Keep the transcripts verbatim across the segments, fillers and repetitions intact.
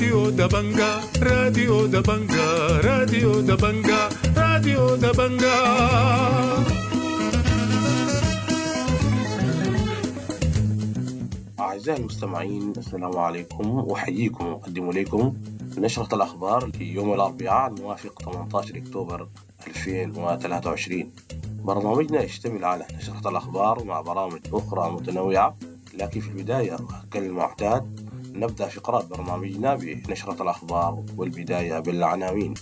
راديو دبنجا راديو دبنجا راديو دبنجا راديو دبنجا. أعزائي المستمعين، السلام عليكم، وحييكم وأقدم إليكم نشرة الأخبار في يوم الأربعاء الموافق ثمانية عشر أكتوبر ألفين وثلاثة وعشرين. برنامجنا يشتمل على نشرة الأخبار مع برامج أخرى متنوعة، لكن في البداية كالمعتاد نبدأ فقرات برنامجنا بنشرة الأخبار، والبداية بالعناوين.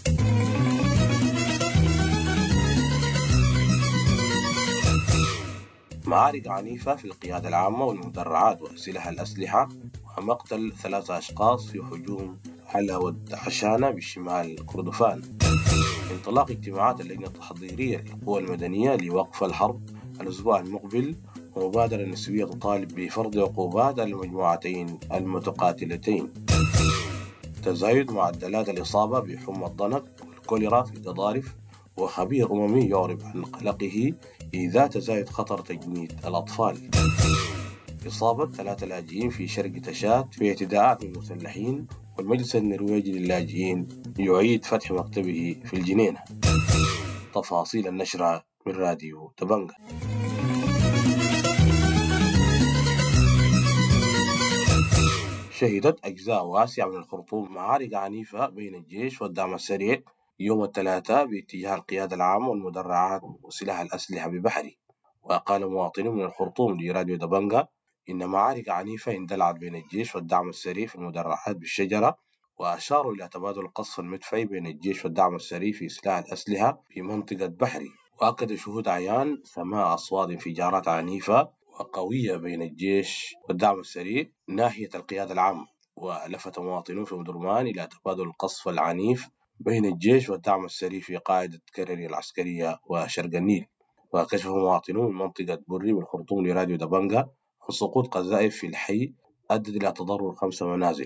معارك عنيفة في القيادة العامة والمدرعات وسلاح الأسلحة، ومقتل ثلاثة أشخاص في هجوم على ود عشانة بشمال كردفان. انطلاق اجتماعات اللجنة التحضيرية للقوى المدنية لوقف الحرب الأسبوع المقبل، ومبادرة نسوية تطالب بفرض عقوبات على المجموعتين المتقاتلتين. تزايد معدلات الإصابة بحمى الضنك والكوليرا في القضارف، وخبير أممي يعرب عن قلقه إذا تزايد خطر تجنيد الأطفال. إصابة ثلاثة لاجئين في شرق تشاد في اعتداءات من المسلحين، والمجلس النرويجي للاجئين يعيد فتح مكتبه في الجنينة. تفاصيل النشرة من راديو دبنجا. شهدت أجزاء واسعة من الخرطوم معارك عنيفة بين الجيش والدعم السريع يوم الثلاثاء باتجاه القيادة العامة والمدرعات وسلاح الأسلحة ببحري. وقال مواطن من الخرطوم لراديو دبنجا إن معارك عنيفة اندلعت بين الجيش والدعم السريع في المدرعات بالشجرة، وأشاروا إلى تبادل القصف المدفعي بين الجيش والدعم السريع في سلاح الأسلحة في منطقة بحري. وأكد شهود عيان سماع أصوات انفجارات عنيفة وقوية بين الجيش والدعم السريع ناحية القيادة العامة. ولفت مواطنون في مدرمان إلى تبادل القصف العنيف بين الجيش والدعم السريع في قاعدة كرري العسكرية وشرق النيل. وكشف مواطنون من منطقة بري بالخرطوم لراديو دبنجا عن سقوط قذائف في الحي أدت إلى تضرر خمس منازل.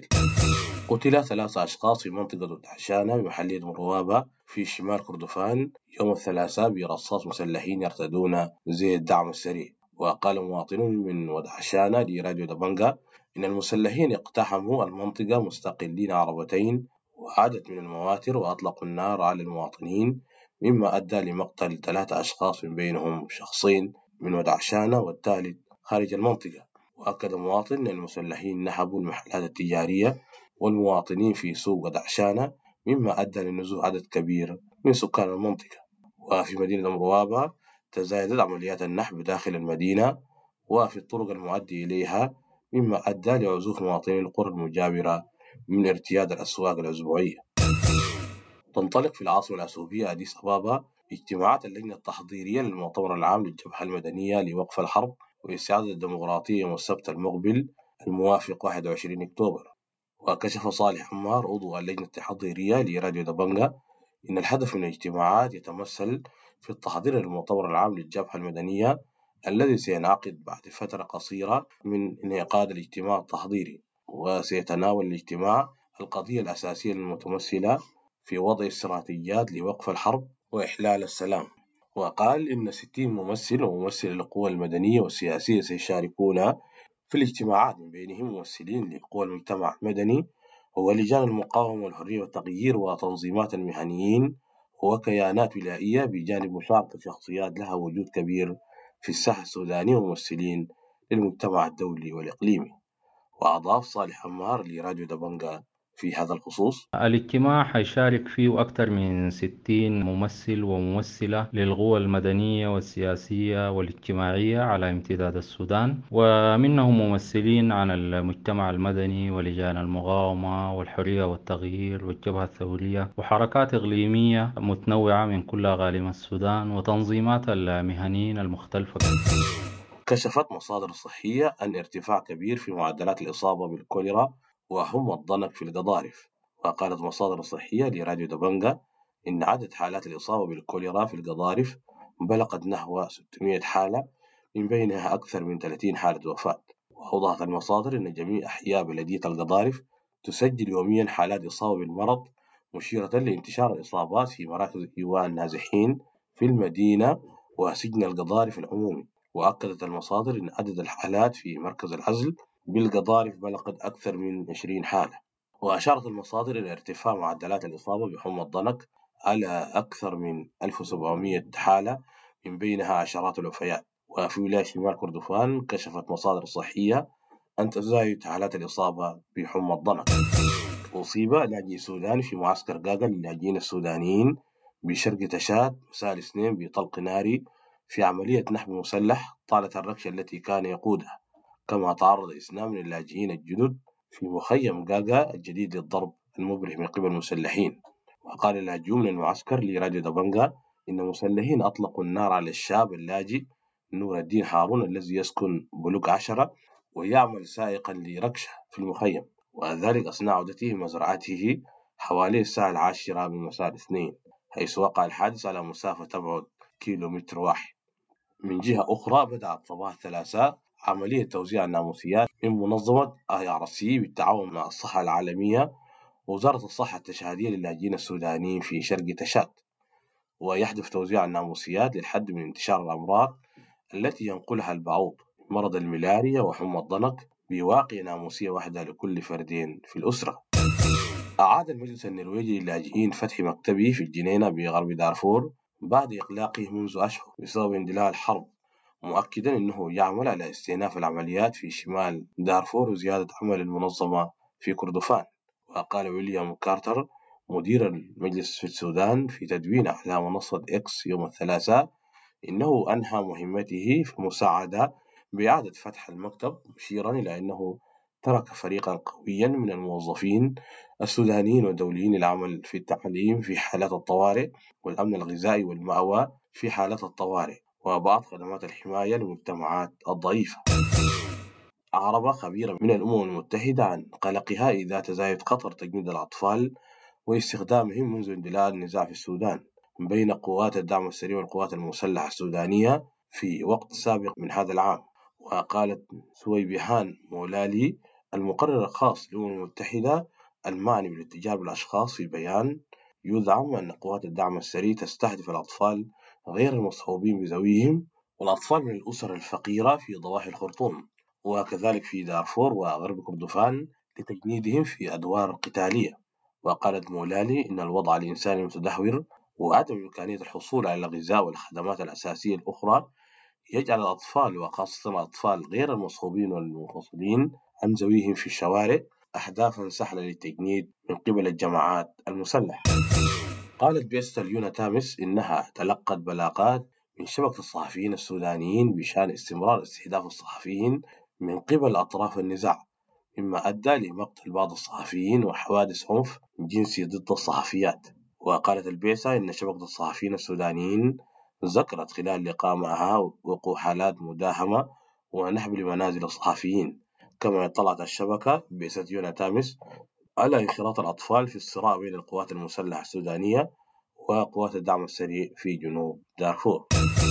قتل ثلاثة أشخاص في منطقة دعشانة بمحلية مروابة في شمال كردفان يوم الثلاثاء برصاص مسلحين يرتدون زي الدعم السريع. وقال مواطنون من ودعشانة لراديو دبنجا إن المسلحين اقتحموا المنطقة مستقلين عربتين وعدد من المواتر، وأطلقوا النار على المواطنين، مما أدى لمقتل ثلاثة أشخاص من بينهم شخصين من ودعشانة والثالث خارج المنطقة. وأكد مواطن أن المسلحين نهبوا المحلات التجارية والمواطنين في سوق ودعشانة، مما أدى لنزوح عدد كبير من سكان المنطقة. وفي مدينة مروابة تزايدت عمليات النهب داخل المدينة وفي الطرق المؤدية إليها، مما أدى لعزوف مواطني القرى المجاورة من ارتياد الأسواق الأسبوعية. تنطلق في العاصمة الأثيوبية أديس أبابا اجتماعات اللجنة التحضيرية للمؤتمر العام للجبهة المدنية لوقف الحرب واستعادة الديمقراطية يوم السبت المقبل الموافق واحد وعشرين أكتوبر. وكشف صالح عمار عضو اللجنة التحضيرية لراديو دبنجا إن الهدف من الاجتماعات يتمثل في التحضير للمؤتمر العام للجبهة المدنية الذي سينعقد بعد فترة قصيرة من انعقاد الاجتماع التحضيري. وسيتناول الاجتماع القضية الأساسية المتمثلة في وضع استراتيجيات لوقف الحرب وإحلال السلام. وقال إن ستين ممثل وممثل للقوى المدنية والسياسية سيشاركون في الاجتماعات، من بينهم ممثلين لقوى المجتمع المدني ولجان المقاومة والحرية والتغيير وتنظيمات المهنيين وكيانات ولائية، بجانب مشاركة شخصيات لها وجود كبير في الساحة السودانية وممثلين للمجتمع الدولي والإقليمي. وأضاف صالح عمار لراديو دبنجا في هذا الخصوص: الاجتماع حيشارك فيه أكثر من ستين ممثل وممثلة للقوى المدنية والسياسية والاجتماعية على امتداد السودان، ومنهم ممثلين عن المجتمع المدني ولجان المقاومة والحرية والتغيير والجبهة الثورية وحركات إقليمية متنوعة من كل أقاليم السودان وتنظيمات المهنيين المختلفة. كشفت مصادر صحية عن ارتفاع كبير في معدلات الإصابة بالكوليرا وحمى الضنك في القضارف. وقالت مصادر صحية لراديو دبنجا إن عدد حالات الإصابة بالكوليرا في القضارف بلغت نحو ستمائة حالة، من بينها أكثر من ثلاثين حالة وفاة. وأوضحت المصادر إن جميع أحياء بلدية القضارف تسجل يوميا حالات إصابة بالمرض، مشيرة لانتشار الإصابات في مراكز إيواء النازحين في المدينة وسجن القضارف العمومي. وأكدت المصادر إن عدد الحالات في مركز العزل بالقضارف بلغت أكثر من عشرين حالة. وأشارت المصادر إلى ارتفاع معدلات الإصابة بحمى الضنك على أكثر من ألف وسبعمائة حالة، من بينها عشرات الوفيات. وفي ولاية شمال كردفان كشفت مصادر صحية أن تزايد حالات الإصابة بحمى الضنك. أصيب لاجئ سوداني في معسكر قاقا للاجئين السودانيين بشرق تشاد مساء الاثنين بطلق ناري في عملية نحب مسلح طالت الركشة التي كان يقودها. كما تعرض اثنان من اللاجئين الجدد في مخيم قاقا الجديد للضرب المبرح من قبل المسلحين. وقال اللاجئون من المعسكر لراديو دبنجا إن المسلحين أطلقوا النار على الشاب اللاجئ نور الدين هارون الذي يسكن بلوك عشرة ويعمل سائقا لركشة في المخيم، وذلك أثناء عودته مزرعته حوالي الساعة العاشرة من مساء الاثنين، حيث وقع الحادث على مسافة تبعد كيلومتر واحد. من جهة أخرى بدأت صباح الثلاثاء عملية توزيع الناموسيات من منظمة آي آر سي بالتعاون مع الصحة العالمية ووزارة الصحة التشهادية للاجئين السودانيين في شرق تشاد، ويحدث توزيع الناموسيات للحد من انتشار الأمراض التي ينقلها البعوض، مرض الملاريا وحمى الضنك، بواقع ناموسية واحدة لكل فردين في الأسرة. أعاد المجلس النرويجي للاجئين فتح مكتبه في الجنينة بغرب دارفور بعد إغلاقه منذ أشهر بسبب اندلاع الحرب، مؤكدا أنه يعمل على استئناف العمليات في شمال دارفور وزيادة عمل المنظمة في كردفان. وقال ويليام كارتر مدير المجلس في السودان في تدوين على منصة إكس يوم الثلاثاء إنه أنهى مهمته في المساعدة بإعادة فتح المكتب، مشيرا إلى أنه ترك فريقا قويا من الموظفين السودانيين والدوليين للعمل في التعليم في حالات الطوارئ والأمن الغذائي والمأوى في حالات الطوارئ وبعض خدمات الحماية للمجتمعات الضعيفة. أعرب خبير من الأمم المتحدة عن قلقها إذا تزايد خطر تجنيد الأطفال واستخدامهم منذ اندلاع النزاع في السودان بين قوات الدعم السريع والقوات المسلحة السودانية في وقت سابق من هذا العام. وقالت سويبهان مولالي المقرر الخاص للأمم المتحدة المعني بالاتجار بالأشخاص في بيان يزعم أن قوات الدعم السريع تستهدف الأطفال غير المصحوبين بذويهم والأطفال من الأسر الفقيرة في ضواحي الخرطوم وكذلك في دارفور وغرب كردفان لتجنيدهم في أدوار قتالية. وقالت مولالي إن الوضع الإنساني المتدهور وعدم إمكانية الحصول على الغذاء والخدمات الأساسية الأخرى يجعل الأطفال وخاصة الأطفال غير المصحوبين والمنفصلين عن ذويهم في الشوارع أهدافا سهلة للتجنيد من قبل الجماعات المسلحة. قالت بيستا اليونا تامس إنها تلقت بلاغات من شبكة الصحفيين السودانيين بشأن استمرار استهداف الصحفيين من قبل أطراف النزاع، مما أدى لمقتل بعض الصحفيين وحوادث عنف جنسي ضد الصحفيات. وقالت البعثة إن شبكة الصحفيين السودانيين ذكرت خلال لقاء معها وقوع حالات مداهمة ونهب لمنازل الصحفيين. كما اطلعت الشبكة بعثة يونا تامس على انخراط الأطفال في الصراع بين القوات المسلحة السودانية وقوات الدعم السريع في جنوب دارفور.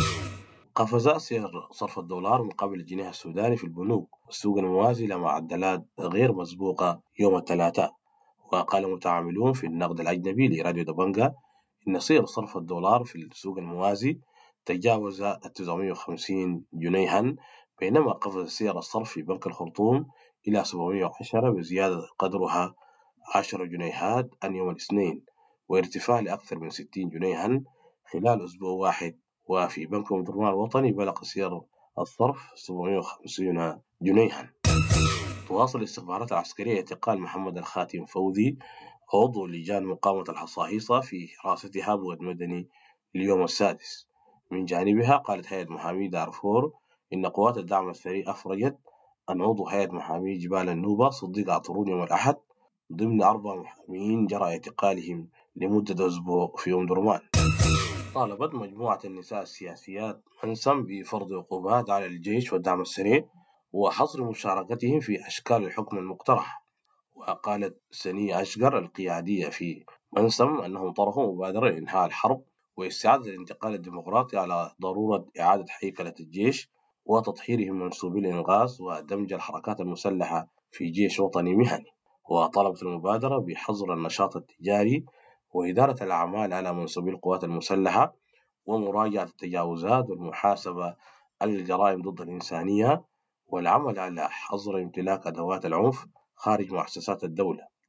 قفز سعر صرف الدولار مقابل الجنيه السوداني في البنوك والسوق الموازي لمعدلات غير مسبوقة يوم الثلاثاء. وقال متعاملون في النقد الأجنبي لراديو دبنجا إن سعر صرف الدولار في السوق الموازي تجاوز تسعمائة وخمسين جنيها، بينما قفز سعر الصرف في بنك الخرطوم إلى سبعمائة وعشرة بزيادة قدرها عشرة جنيهات عن يوم الاثنين، وارتفاع لأكثر من ستين جنيها خلال أسبوع واحد. وفي بنك مدرمان الوطني بلغ سعر الصرف سبعمائة وخمسين جنيها. تواصل الاستخبارات العسكرية اعتقال محمد الخاتم فوزي عضو لجان مقاومة الحصاحيصة في حراستها بود مدني اليوم السادس. من جانبها قالت هيئة محامي دارفور إن قوات الدعم السريع أفرجت عن عضو هيئة محامي جبال النوبة صديق عطرون يوم الأحد ضمن أربع محامين جرى اعتقالهم لمدة أسبوع في أم درمان. طالبت مجموعة النساء السياسيات منسم بفرض عقوبات على الجيش والدعم السريع وحصر مشاركتهم في أشكال الحكم المقترح. وقالت سنية أشقر القيادية في منسم أنهم طرحوا مبادرة لإنهاء الحرب واستعادة الانتقال الديمقراطي على ضرورة إعادة هيكلة الجيش وتطهيرهم من منسوبي الإنغاز ودمج الحركات المسلحة في جيش وطني مهني. وطلبت المبادرة بحظر النشاط التجاري وإدارة الأعمال على منسوبي القوات المسلحة ومراجعة التجاوزات والمحاسبة على الجرائم ضد الإنسانية والعمل على حظر امتلاك أدوات العنف خارج مؤسسات الدولة.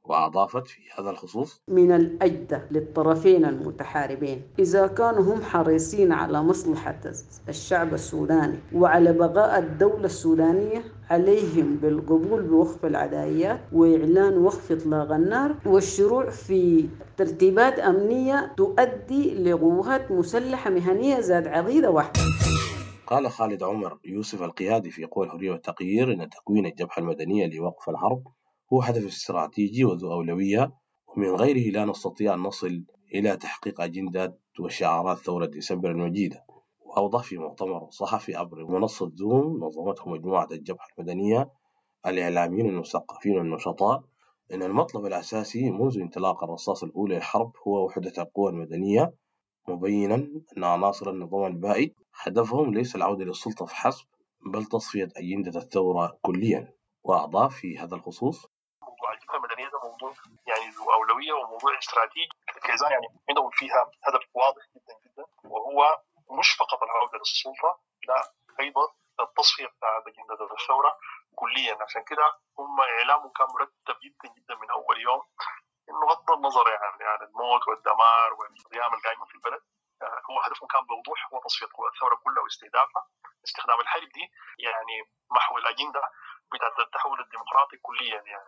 وأضافت في هذا الخصوص: من الأجدى للطرفين المتحاربين إذا كانوا هم حريصين على مصلحة الشعب السوداني وعلى بقاء الدولة السودانية، عليهم بالقبول بوقف العدائيات وإعلان وقف إطلاق النار والشروع في ترتيبات أمنية تؤدي لقوات مسلحة مهنية ذات عقيدة واحدة. قال خالد عمر يوسف القيادي في قوى الحرية والتغيير إن تكوين الجبهة المدنية لوقف الحرب هو هدف استراتيجي وذو أولوية، ومن غيره لا نستطيع أن نصل إلى تحقيق أجندات وشعارات ثورة ديسمبر المجيدة. وأوضح في مؤتمر صحفي عبر منصة زوم نظمته مجموعة الجبهة المدنية الإعلاميين المثقفين والنشطاء إن المطلب الأساسي منذ انطلاق الرصاص الأولى للحرب هو وحدة القوى المدنية، مبينا أن عناصر النظام البائد هدفهم ليس العودة للسلطة فحسب بل تصفية أجندة الثورة كليا. وأضاف في هذا الخصوص: موضوع الجبهة المدنية ده موضوع يعني ذو أولوية وموضوع استراتيجي، كيزان يعني عندهم فيها هدف واضح جدا جدا، وهو مش فقط العودة للسلطة، لا أيضا التصفية بتاع أجندة الثورة كليا. عشان كده هم إعلامهم كان مرتب جدا جدا من أول يوم، إنه غض النظر يعني عن الموت والدمار والقيام القائمة في البلد، هو هدفهم كان بوضوح هو تصفية الثورة كلها واستهدافها، استخدام الحرب دي يعني محو الأجندة بتاعت التحول الديمقراطي كليا. يعني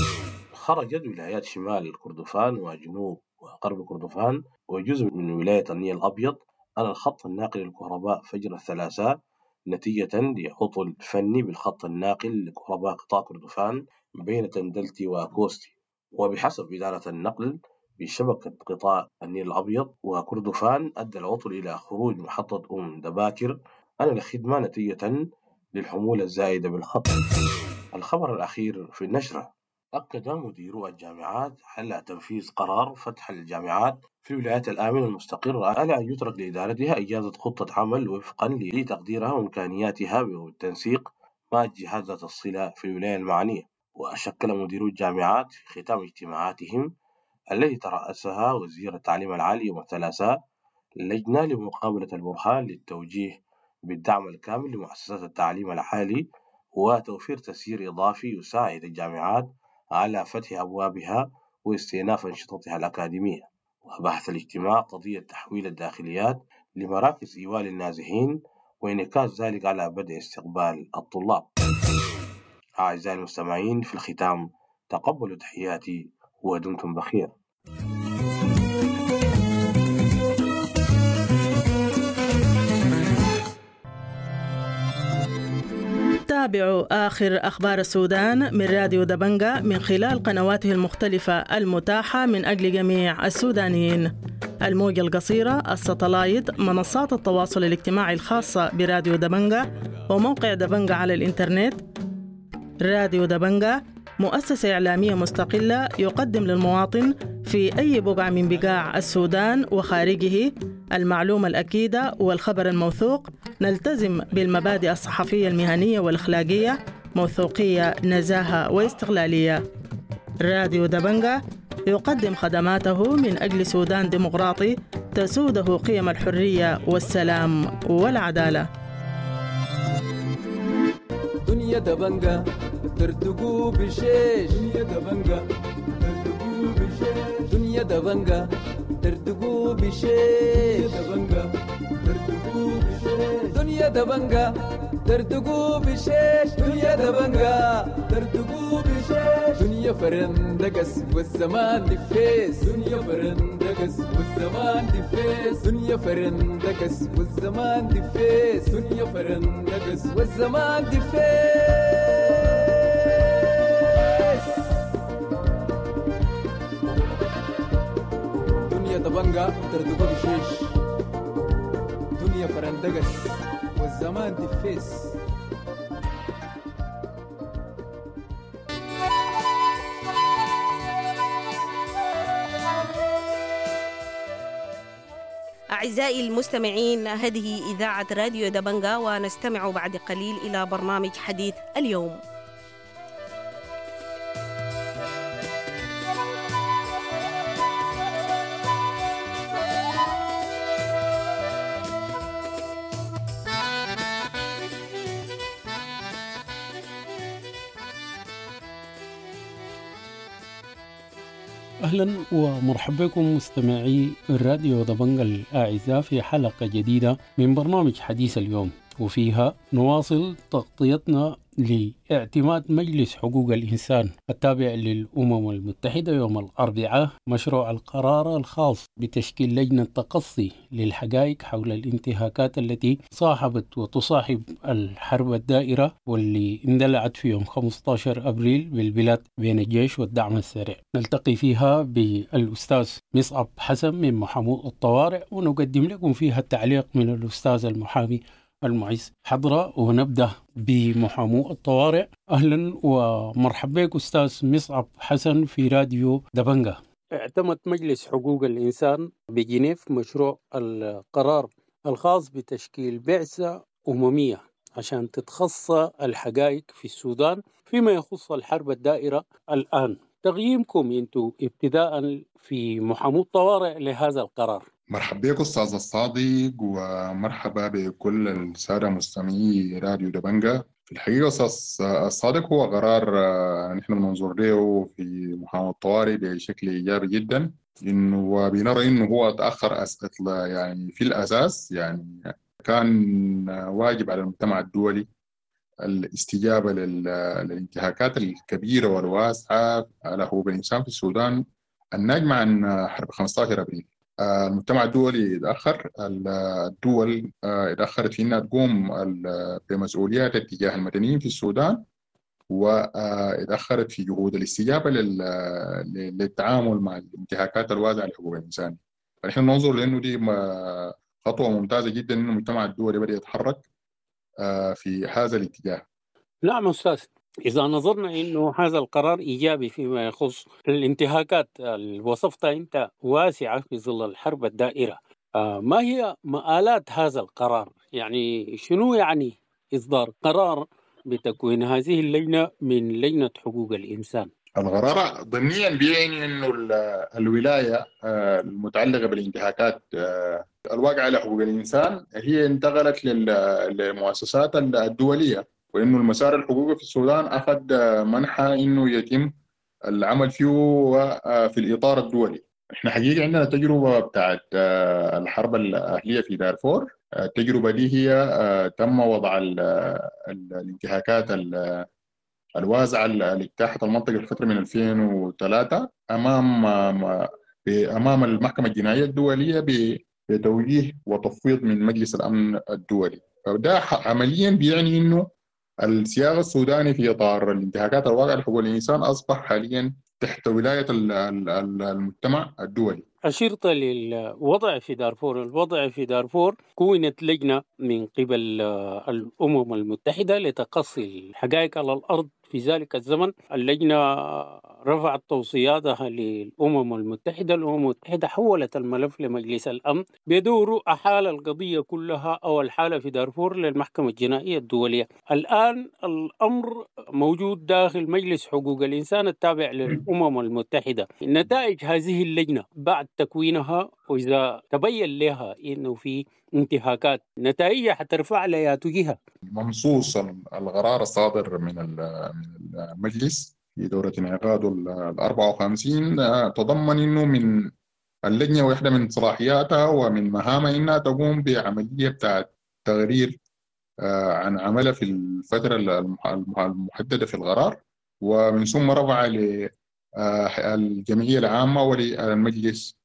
خرجت ولايات شمال كردفان وجنوب وغرب كردفان وجزء من ولاية النيل الأبيض على الخط الناقل للكهرباء فجر الثلاثاء نتيجة لعطل فني بالخط الناقل لكهرباء قطاع كردفان بين تندلتي وكوستي. وبحسب إدارة النقل بشبكة قطاع النيل الأبيض وكردفان أدى العطل إلى خروج محطة أم دباكر عن الخدمة نتيجة للحمولة الزائدة بالخط. الخبر الأخير في النشرة: أكد مديرو الجامعات على تنفيذ قرار فتح الجامعات في الولايات الآمنة المستقرة على أن يترك لإدارتها إجازة خطة عمل وفقا لتقديرها وإمكانياتها والتنسيق مع الجهات ذات الصلة في الولاية المعنية. وشكل مديرو الجامعات في ختام اجتماعاتهم التي ترأسها وزير التعليم العالي يوم الثلاثاء لجنة لمقابلة البرهان للتوجيه بالدعم الكامل لمؤسسات التعليم العالي وتوفير تسيير إضافي يساعد الجامعات على فتح أبوابها واستئناف أنشطتها الأكاديمية. وبحث الاجتماع قضية تحويل الداخليات لمراكز إيواء للنازحين وانعكاس ذلك على بدء استقبال الطلاب. أعزائي المستمعين، في الختام تقبلوا تحياتي ودمتم بخير. تابعوا آخر أخبار السودان من راديو دبنجة من خلال قنواته المختلفة المتاحة من أجل جميع السودانيين: الموجة القصيرة، الساتلايت، منصات التواصل الاجتماعي الخاصة براديو دبنجة، وموقع دبنجة على الإنترنت. راديو دبنجة مؤسسة إعلامية مستقلة يقدم للمواطن في أي بقعة من بقاع السودان وخارجه المعلومة الأكيدة والخبر الموثوق. نلتزم بالمبادئ الصحفية المهنية والأخلاقية: موثوقية، نزاهة واستقلالية. راديو دبنجة يقدم خدماته من أجل سودان ديمقراطي تسوده قيم الحرية والسلام والعدالة. دنيا دبنجة ترتقو بشيش، دنيا دبنجة ترتقو بشيش، دنيا دبنجة ترتقو بشيش، دبنجة ترتقو بشيش، دنيا دبنجة ترتقو بشيش، دنيا دبنجة ترتقو بشيش، دنيا فرندقس والزمان دفيس، دنيا فرندقس والزمان دفيس، دنيا فرندقس والزمان دفيس، دنيا فرندقس والزمان دفيس. دنيا دبنجة ترتقو بشيش، دنيا فرندقس والزمان دفيس. أعزائي المستمعين، هذه إذاعة راديو دبنجة، ونستمع بعد قليل إلى برنامج حديث اليوم. أهلا ومرحبا بكم مستمعي الراديو دبنج الأعزاء في حلقة جديدة من برنامج حديث اليوم، وفيها نواصل تغطيتنا لاعتماد مجلس حقوق الإنسان التابع للأمم المتحدة يوم الأربعاء مشروع القرار الخاص بتشكيل لجنة تقصي للحقائق حول الانتهاكات التي صاحبت وتصاحب الحرب الدائرة واللي اندلعت في يوم خمسة عشر أبريل بالبلاد بين الجيش والدعم السريع. نلتقي فيها بالأستاذ مصعب حسن من محامو الطوارئ، ونقدم لكم فيها التعليق من الأستاذ المحامي المعز حضرة. ونبدأ بمحامو الطوارئ. أهلا ومرحبا بك أستاذ مصعب حسن في راديو دبنجة. اعتمد مجلس حقوق الإنسان بجنيف مشروع القرار الخاص بتشكيل بعثة أممية عشان تتخصى الحقائق في السودان فيما يخص الحرب الدائرة الآن. تقييمكم انتم ابتداء في محامو الطوارئ لهذا القرار؟ مرحبا بك أستاذ الصادق، ومرحبا بكل السادة مستمعي راديو دبنجة. في الحقيقة أستاذ الصادق هو قرار نحن بننظر له في محاماة الطوارئ بشكل إيجابي جدا، إنه وبنرى إنه هو تأخر يعني في الأساس، يعني كان واجب على المجتمع الدولي الاستجابة للانتهاكات الكبيرة والواسعة على حقوق الإنسان في السودان الناجمة عن حرب خمسة عشر أبريل. المجتمع الدولي يتأخر، الدول اتأخرت في أنها تقوم بمسؤوليات اتجاه المدنيين في السودان، واتأخرت في جهود الاستجابة للتعامل مع الانتهاكات الواسعة لحقوق الإنسان. فنحن ننظر لأنه دي خطوة ممتازة جدا أن المجتمع الدولي بدأ يتحرك في هذا الاتجاه. نعم أستاذ، إذا نظرنا إنه هذا القرار إيجابي فيما يخص الانتهاكات اللي وصفتها أنت واسعة في ظل الحرب الدائرة، آه ما هي مآلات هذا القرار؟ يعني شنو يعني إصدار قرار بتكوين هذه اللجنة من لجنة حقوق الإنسان؟ القرار ضمنيا بيعني إنه الولاية المتعلقة بالانتهاكات الواقعة على حقوق الإنسان هي انتقلت للمؤسسات الدولية، وإنه المسار الحقوقي في السودان أخذ منحى إنه يتم العمل فيه في الإطار الدولي. إحنا حقيقة عندنا تجربة بتاعت الحرب الأهلية في دارفور. التجربة دي هي تم وضع الانتهاكات الواسعة اللي اجتاحت المنطقة في الفترة من ألفين وثلاثة أمام أمام المحكمة الجنائية الدولية بتوجيه وتفويض من مجلس الأمن الدولي. فده عمليا بيعني إنه السياق السوداني في إطار الانتهاكات الواقعة لحقوق الإنسان أصبح حاليا تحت ولاية المجتمع الدولي. أشرت للوضع في دارفور. الوضع في دارفور كونت لجنة من قبل الأمم المتحدة لتقصي الحقائق على الأرض في ذلك الزمن. اللجنة رفعت توصياتها للأمم المتحدة. الأمم المتحدة حولت الملف لمجلس الأمن بدور أحال القضية كلها أو الحالة في دارفور للمحكمة الجنائية الدولية. الآن الأمر موجود داخل مجلس حقوق الإنسان التابع للأمم المتحدة. نتائج هذه اللجنة بعد تكوينها، وإذا تبين لها إنه في انتهاكات، نتائجها حترفع لها جهة. منصوص القرار الصادر من المجلس في دورة انعقاده ال أربعة وخمسين تضمن إنه من اللجنة واحدة من صلاحياتها ومن مهامها إنها تقوم بعملية بتاعت تقرير عن عملها في الفترة المحددة في القرار، ومن ثم رفع للجمعية العامة وللمجلس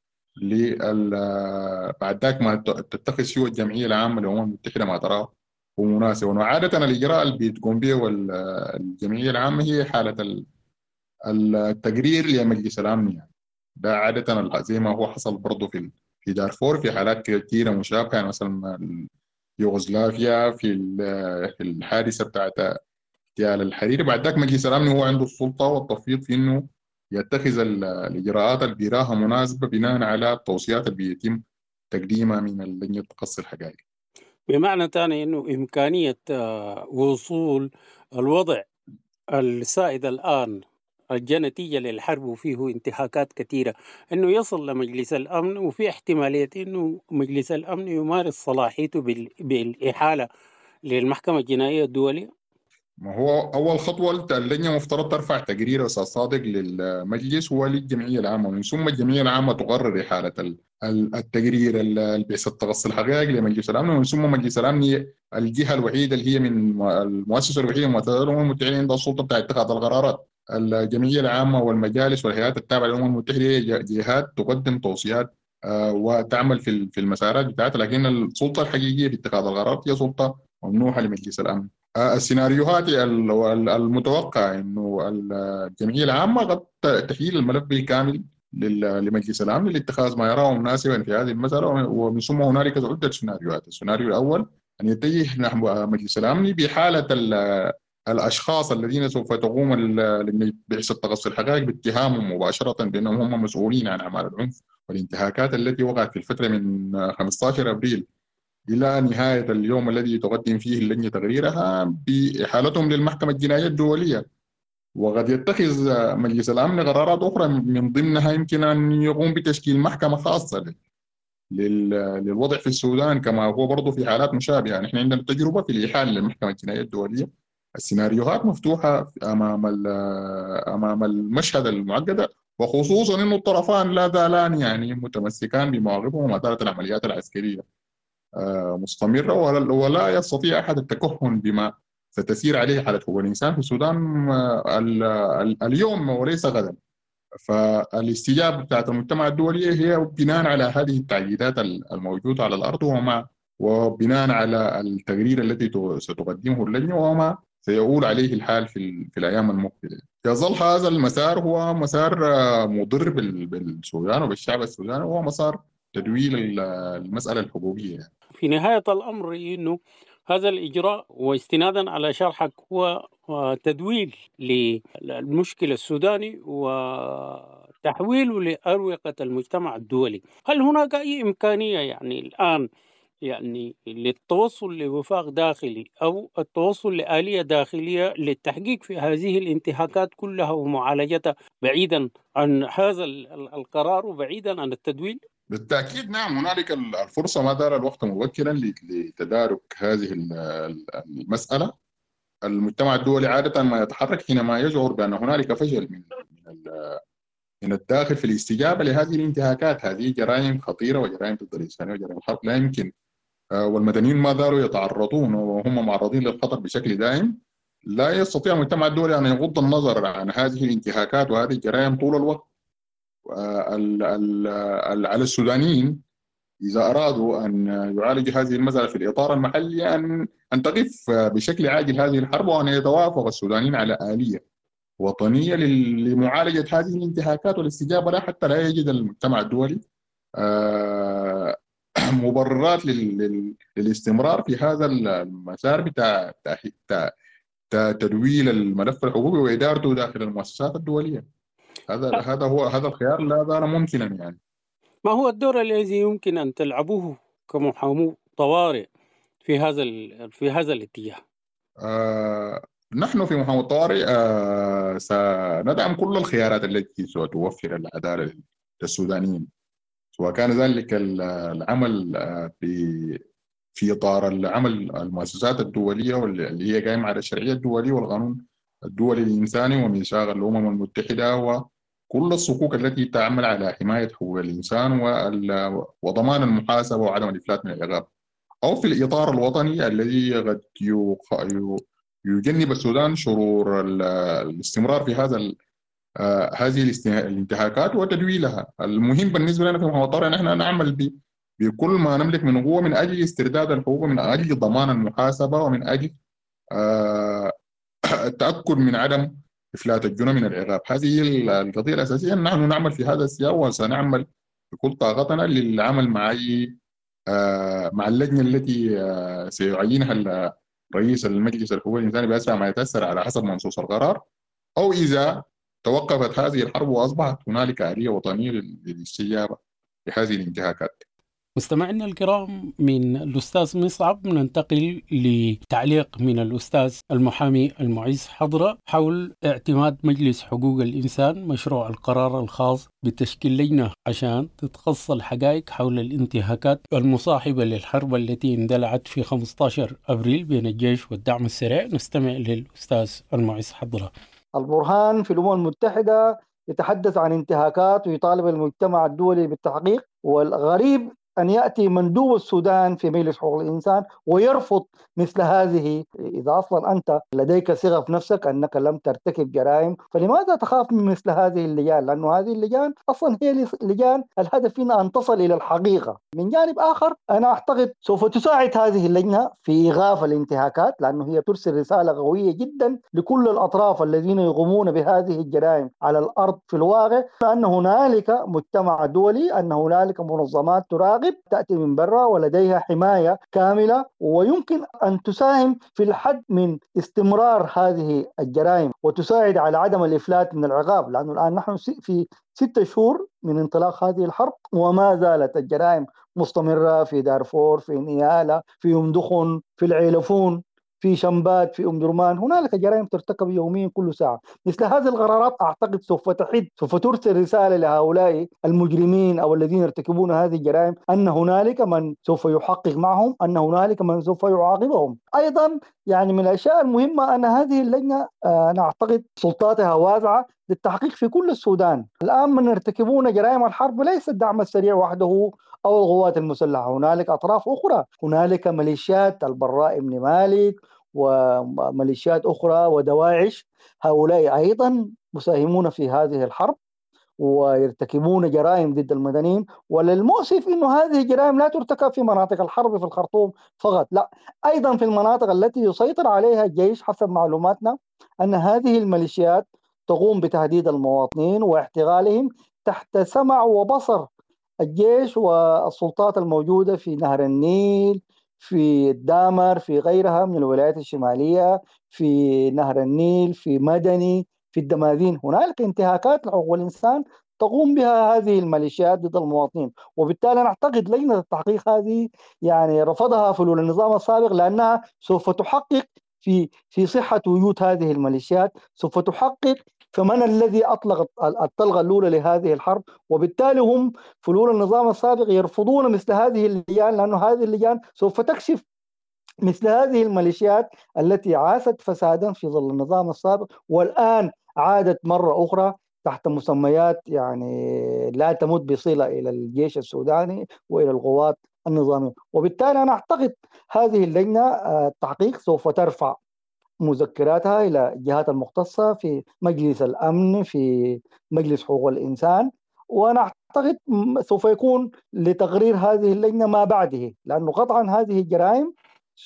بعد ذاك ما تتخذ فيه الجمعية العامة للأمم المتحدة ما تراه ومناسب. وعادة الإجراء اللي بتقوم به والجمعية العامة هي حالة التقرير لمجلس الأمن. يعني ده عادة زي ما هو حصل برضه في في دارفور في حالات كثيرة مشابهة، يعني مثلا يوغوسلافيا في الحادثة بتاعت اغتيال الحريري. بعد ذاك مجلس الأمن هو عنده السلطة والتفويض في إنه يتخذ الإجراءات اللي بيراها مناسبة بناء على التوصيات اللي بيتم تقديمها من اللجنة تقصي الحقائق. بمعنى ثاني إنه إمكانية وصول الوضع السائد الآن النتيجة للحرب وفيه انتهاكات كثيرة إنه يصل لمجلس الأمن، وفي احتمالية إنه مجلس الأمن يمارس صلاحيته بالإحالة للمحكمة الجنائية الدولية. ما هو أول خطوة اللجنة مفترض ترفع تقرير أستاذ صادق للمجلس وللجمعية العامة، ومن ثم الجمعية العامة تقرر إحالة التقرير البعثة تغطي الحقائق لمجلس الأمن، ومن ثم مجلس الأمن الجهة الوحيدة اللي هي من المؤسسة الوحيدة من مؤسسات الأمم المتحدة عندها السلطة بتاع اتخاذ القرارات. الجمعية العامة والمجالس والهيئات التابعة للأمم المتحدة هي جهات تقدم توصيات وتعمل في في المسارات بتاعتها، لكن السلطة الحقيقية في اتخاذ القرارات هي سلطة ممنوحة لمجلس الأمن. السيناريوهات المتوقع انه الجمعيه العامه قد تحيل الملف بالكامل لمجلس الامن لاتخاذ ما يراه مناسبا في هذه المساله، ومن ثم هنالك عده سيناريوهات. السيناريو الاول ان يتجه نحو مجلس الامن بحاله الاشخاص الذين سوف تقوم بعثه تغطي الحقائق باتهامهم مباشره بانهم هم مسؤولين عن اعمال العنف والانتهاكات التي وقعت في الفتره من خمسة عشر ابريل إلى نهاية اليوم الذي تقدم فيه اللجنة تقريرها بإحالتهم للمحكمة الجنائية الدولية. وقد يتخذ مجلس الأمن قرارات أخرى من ضمنها يمكن أن يقوم بتشكيل محكمة خاصة للوضع في السودان كما هو برضو في حالات مشابهة. نحن عندنا تجربة في الإحالة للمحكمة الجنائية الدولية. السيناريوهات مفتوحة أمام أمام المشهد المعقد، وخصوصا أن الطرفان لا زالان يعني متمسكان بمواقفهم وما زالت العمليات العسكرية مستمرة، ولا يستطيع أحد التكهن بما ستسير عليه حالة حقوق الإنسان في السودان اليوم وليس غدا. فالاستجابة بتاعت المجتمع الدولي هي بناء على هذه التعقيدات الموجودة على الأرض، وما وبناء على التقرير الذي ستقدمه اللجنة وما سيؤول عليه الحال في, في الأيام المقبلة. يظل هذا المسار هو مسار مضر بالسودان وبالشعب السوداني، وهو مسار تدويل المسألة الحقوقية. في نهاية الأمر إنه هذا الإجراء واستنادا على شرحك هو تدويل للمشكلة السوداني وتحويله لأروقة المجتمع الدولي. هل هناك أي إمكانية يعني الآن يعني للتوصل لوفاق داخلي أو التوصل لآلية داخلية للتحقيق في هذه الانتهاكات كلها ومعالجتها بعيدا عن هذا القرار وبعيدا عن التدويل؟ بالتأكيد نعم، هنالك الفرصة ما دار الوقت مبكرا لتدارك هذه المسألة. المجتمع الدولي عادة ما يتحرك حينما يشعر بأن هنالك فشل من من الداخل في الاستجابة لهذه الانتهاكات. هذه جرائم خطيرة وجرائم ضد الإنسانية وجرائم الحرب لا يمكن، والمدنيين ما زالوا يتعرضون وهم معرضين للخطر بشكل دائم. لا يستطيع المجتمع الدولي أن يغض النظر عن هذه الانتهاكات وهذه الجرائم طول الوقت. على السودانيين إذا أرادوا أن يعالجوا هذه المسألة في الإطار المحلي أن أن تقف بشكل عاجل هذه الحرب، وأن يتوافق السودانيين على آلية وطنية لمعالجة هذه الانتهاكات والاستجابة لها، حتى لا يجد المجتمع الدولي مبررات للاستمرار في هذا المسار بتاع تدويل الملف الحقوقي وإدارته داخل المؤسسات الدولية. هذا هذا هو هذا الخيار لا زال ممكنا. يعني ما هو الدور الذي يمكن أن تلعبوه كمحامو طوارئ في هذا في هذا الاتجاه؟ آه نحن في محامو الطوارئ آه سندعم كل الخيارات التي ستوفر العدالة للسودانيين، سواء كان ذلك العمل في في إطار العمل المؤسسات الدولية واللي هي قائمة على الشرعية الدولية والقانون الدولي الإنساني وميثاق الأمم المتحدة وكل الصكوك التي تعمل على حماية حقوق الإنسان وضمان المحاسبة وعدم الإفلات من العقاب، أو في الإطار الوطني الذي قد يجنب السودان شرور الاستمرار في هذا هذه الانتهاكات وتدويلها. المهم بالنسبة لنا في محامو الطوارئ نحن نعمل بكل ما نملك من قوة من أجل استرداد الحقوق، من أجل ضمان المحاسبة، ومن أجل التأكد من عدم إفلات الجنى من العقاب. هذه هي القضية الأساسية. نحن نعمل في هذا السياق وسنعمل بكل طاقتنا للعمل مع مع اللجنة التي سيعينها رئيس المجلس الحقوقي الإنساني بأسرع ما يتأثر على حسب منصوص القرار، أو إذا توقفت هذه الحرب وأصبحت هنالك آلية وطنية للاستجابة لهذه الانتهاكات. مستمعينا الكرام، من الأستاذ مصعب ننتقل لتعليق من الأستاذ المحامي المعز حضرة حول اعتماد مجلس حقوق الإنسان مشروع القرار الخاص بتشكيل لجنة عشان تتخصص الحقائق حول الانتهاكات المصاحبة للحرب التي اندلعت في خمسة عشر أبريل بين الجيش والدعم السريع. نستمع للأستاذ المعز حضرة. البرهان في الأمم المتحدة يتحدث عن انتهاكات ويطالب المجتمع الدولي بالتحقيق، والغريب أن يأتي مندوب السودان في مجلس حقوق الإنسان ويرفض مثل هذه. إذا أصلا أنت لديك ثقة في نفسك أنك لم ترتكب جرائم، فلماذا تخاف من مثل هذه اللجان؟ لأنه هذه اللجان أصلا هي لجان الهدف منها أن تصل إلى الحقيقة. من جانب آخر أنا أعتقد سوف تساعد هذه اللجنة في إيقاف الانتهاكات، لأنه هي ترسل رسالة قوية جدا لكل الأطراف الذين يقومون بهذه الجرائم على الأرض في الواقع، أن هنالك مجتمع دولي، أن هنالك منظمات تراقب تأتي من برا ولديها حماية كاملة، ويمكن أن تساهم في الحد من استمرار هذه الجرائم وتساعد على عدم الإفلات من العقاب. لأنه الآن نحن في ستة شهور من انطلاق هذه الحرب وما زالت الجرائم مستمرة في دارفور، في نيالا، في أم دخن، في العيلفون، في شمبات، في أم درمان. هنالك جرائم ترتكب يوميا كل ساعة. مثل هذه القرارات أعتقد سوف تحد، سوف ترسل رسالة لهؤلاء المجرمين أو الذين يرتكبون هذه الجرائم أن هنالك من سوف يحقق معهم، أن هنالك من سوف يعاقبهم. أيضا يعني من الأشياء المهمة أن هذه اللجنة أنا أعتقد سلطاتها واسعة للتحقيق في كل السودان. الآن من يرتكبون جرائم الحرب ليس الدعم السريع وحده أو القوات المسلحة، هنالك أطراف أخرى، هنالك ميليشيات البراء بن مالك وميليشيات أخرى ودواعش، هؤلاء أيضا مساهمون في هذه الحرب ويرتكبون جرائم ضد المدنيين. وللمؤسف أن هذه الجرائم لا ترتكب في مناطق الحرب في الخرطوم فقط، لا، أيضا في المناطق التي يسيطر عليها الجيش. حسب معلوماتنا أن هذه الميليشيات تقوم بتهديد المواطنين واحتغالهم تحت سمع وبصر الجيش والسلطات الموجودة في نهر النيل، في الدامر، في غيرها من الولايات الشمالية، في نهر النيل، في مدني، في الدماذين. هنالك انتهاكات لحقوق الإنسان تقوم بها هذه الميليشيات ضد المواطنين، وبالتالي نعتقد لجنة التحقيق هذه يعني رفضها فلول النظام السابق، لأنها سوف تحقق في في صحة وجود هذه الميليشيات، سوف تحقق فمن الذي أطلق الطلقة الأولى لهذه الحرب. وبالتالي هم فلول النظام السابق يرفضون مثل هذه اللجان، لأن هذه اللجان سوف تكشف مثل هذه الميليشيات التي عاست فسادا في ظل النظام السابق والآن عادت مرة أخرى تحت مسميات يعني لا تمت بصلة إلى الجيش السوداني وإلى القوات النظامية. وبالتالي أنا أعتقد هذه اللجنة التحقيق سوف ترفع مذكراتها إلى الجهات المختصة في مجلس الأمن، في مجلس حقوق الإنسان، وأنا أعتقد سوف يكون لتقرير هذه اللجنة ما بعده، لأنه قطعا هذه الجرائم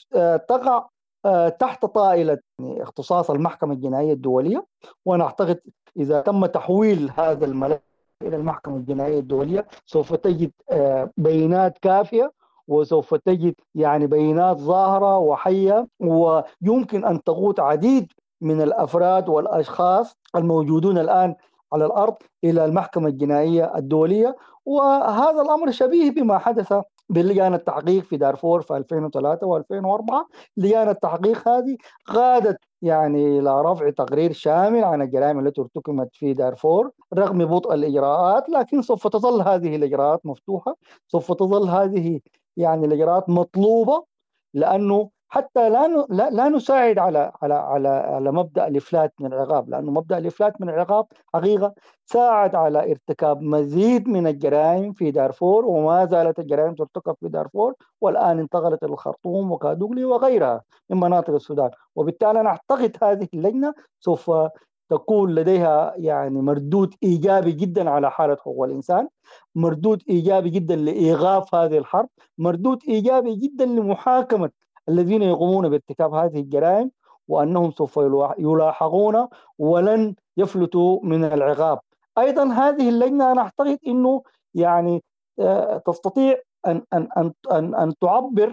تقع تحت طائلة اختصاص المحكمة الجنائية الدولية. وأنا أعتقد إذا تم تحويل هذا الملف إلى المحكمة الجنائية الدولية سوف تجد بيانات كافية، وسوف تجد يعني بيانات ظاهرة وحية، ويمكن أن تقود عديد من الأفراد والأشخاص الموجودون الآن على الأرض إلى المحكمة الجنائية الدولية. وهذا الأمر شبيه بما حدث بلجان التحقيق في دارفور في ألفين وثلاثة وألفين وأربعة. لجان التحقيق هذه غادت يعني إلى رفع تقرير شامل عن الجرائم التي ارتكبت في دارفور رغم بطء الإجراءات، لكن سوف تظل هذه الإجراءات مفتوحة، سوف تظل هذه يعني الإجراءات مطلوبة، لأنه حتى لا لا, لا نساعد على على على على مبدأ الإفلات من العقاب، لأنه مبدأ الإفلات من العقاب حقيقة ساعد على ارتكاب مزيد من الجرائم في دارفور، وما زالت الجرائم ترتكب في دارفور والآن انتقلت إلى الخرطوم وكادوغلي وغيرها من مناطق السودان. وبالتالي أنا أعتقد هذه اللجنة سوف تكون لديها يعني مردود إيجابي جدا على حالة حقوق الإنسان، مردود إيجابي جدا لإيقاف هذه الحرب، مردود إيجابي جدا لمحاكمة الذين يقومون بارتكاب هذه الجرائم، وأنهم سوف يلاحقون ولن يفلتوا من العقاب. أيضا هذه اللجنة أنا أعتقد أنه يعني تستطيع أن أن أن أن, أن تعبر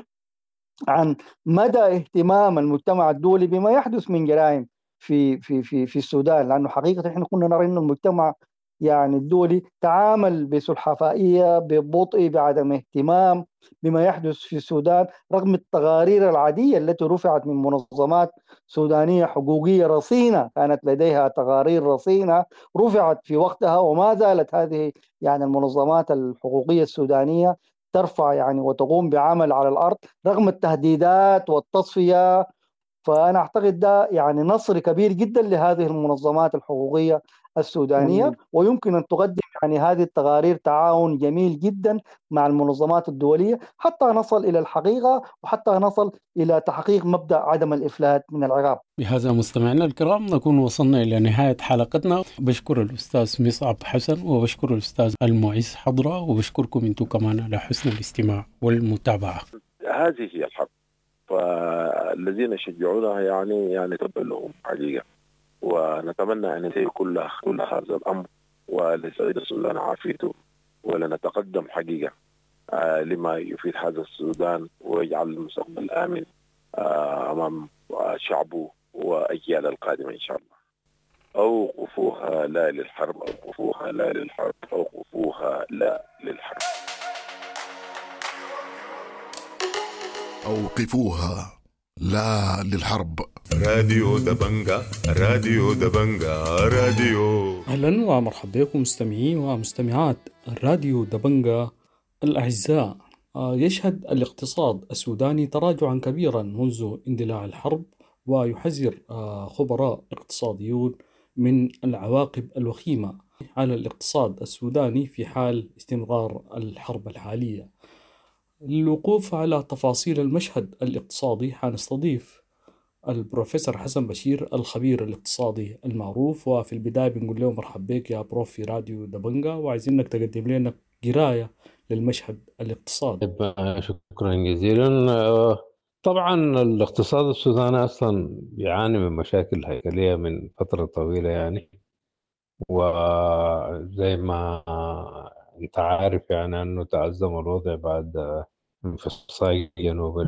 عن مدى اهتمام المجتمع الدولي بما يحدث من جرائم في في في في السودان، لأنه حقيقة إحنا كنا نرى أن المجتمع يعني الدولي تعامل بسلحفائية، ببطء، بعدم اهتمام بما يحدث في السودان، رغم التقارير العادية التي رفعت من منظمات سودانية حقوقية رصينة، كانت لديها تقارير رصينة رفعت في وقتها، وما زالت هذه يعني المنظمات الحقوقية السودانية ترفع يعني وتقوم بعمل على الأرض رغم التهديدات والتصفية. فأنا أعتقد ده يعني نصر كبير جدا لهذه المنظمات الحقوقية السودانية، ويمكن أن تقدم يعني هذه التقارير تعاون جميل جدا مع المنظمات الدولية حتى نصل إلى الحقيقة وحتى نصل إلى تحقيق مبدأ عدم الإفلات من العقاب. بهذا مستمعينا الكرام نكون وصلنا إلى نهاية حلقتنا. بشكر الأستاذ مصعب حسن وبشكر الأستاذ المعز حضرة وبشكركم أنتم كمان على حسن الاستماع والمتابعة. هذه هي الحرب، فالذين يشجعونها يعني يعني تبع لهم حقيقة، ونتمنى أن ينتهي كل كل هذا الأمر ولسعيد السودان عافيته، ولنتقدم حقيقة آه لما يفيد هذا السودان ويجعل المستقبل آمن آه أمام شعبه وأجيال القادمة إن شاء الله. أوقفوها لا للحرب، أوقفوها لا للحرب، أوقفوها لا للحرب. أوقفوها لا للحرب. راديو دبنجا، راديو دبنجا، راديو. أهلا ومرحبا بكم مستمعين ومستمعات الراديو دبنجا الأعزاء. يشهد الاقتصاد السوداني تراجعا كبيرا منذ اندلاع الحرب، ويحذر خبراء اقتصاديون من العواقب الوخيمة على الاقتصاد السوداني في حال استمرار الحرب الحالية. للوقوف على تفاصيل المشهد الاقتصادي حنستضيف البروفيسور حسن بشير الخبير الاقتصادي المعروف، وفي البداية بنقول له مرحبا بك يا بروف في راديو دبنجا، وعايزينك تقدم لنا قراية للمشهد الاقتصادي. شكرا جزيلا. طبعا الاقتصاد السوداني أصلا بيعاني من مشاكل هيكلية من فترة طويلة يعني، وزي ما انت عارف يعني أنه تعزم الوضع بعد انفصال جنوب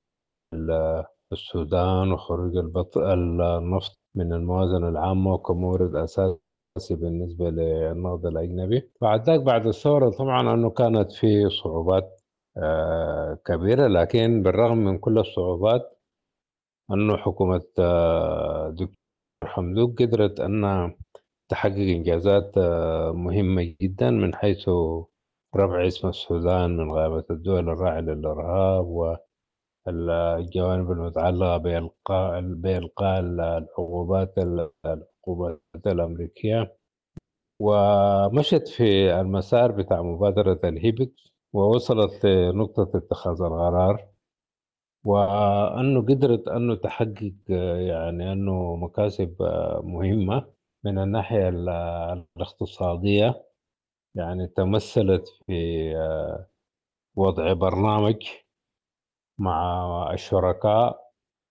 السودان وخروج النفط من الموازنة العامة وكمورد أساسي بالنسبة للنقد الأجنبي. بعد ذلك بعد الثورة طبعا أنه كانت في صعوبات كبيرة، لكن بالرغم من كل الصعوبات أنه حكومة دكتور حمدوك قدرت أن تحقق إنجازات مهمة جدا، من حيث رفع اسم السودان من غابة الدول الراعية للإرهاب والجوانب المتعلقة بإلقاء بإلقاء العقوبات العقوبات الأمريكية، ومشت في المسار بتاع مبادرة الهيبك ووصلت لنقطة اتخاذ القرار، وأنه قدرت أنه تحقق يعني أنه مكاسب مهمة من الناحية الاقتصادية، يعني تمثلت في وضع برنامج مع الشركاء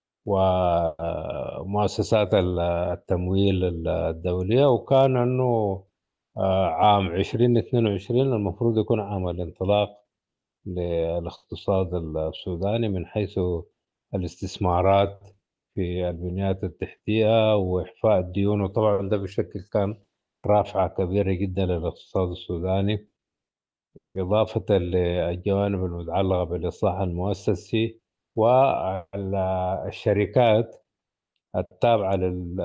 ومؤسسات التمويل الدولية، وكان أنه عام عشرين اثنين وعشرين المفروض يكون عام الانطلاق للاقتصاد السوداني من حيث الاستثمارات في البنيات التحتية وإحفاء الديون، وطبعا ده بشكل كان رافعة كبيرة جدا للاقتصاد السوداني، إضافة للجوانب المتعلقة بالإصلاح المؤسسي والشركات التابعة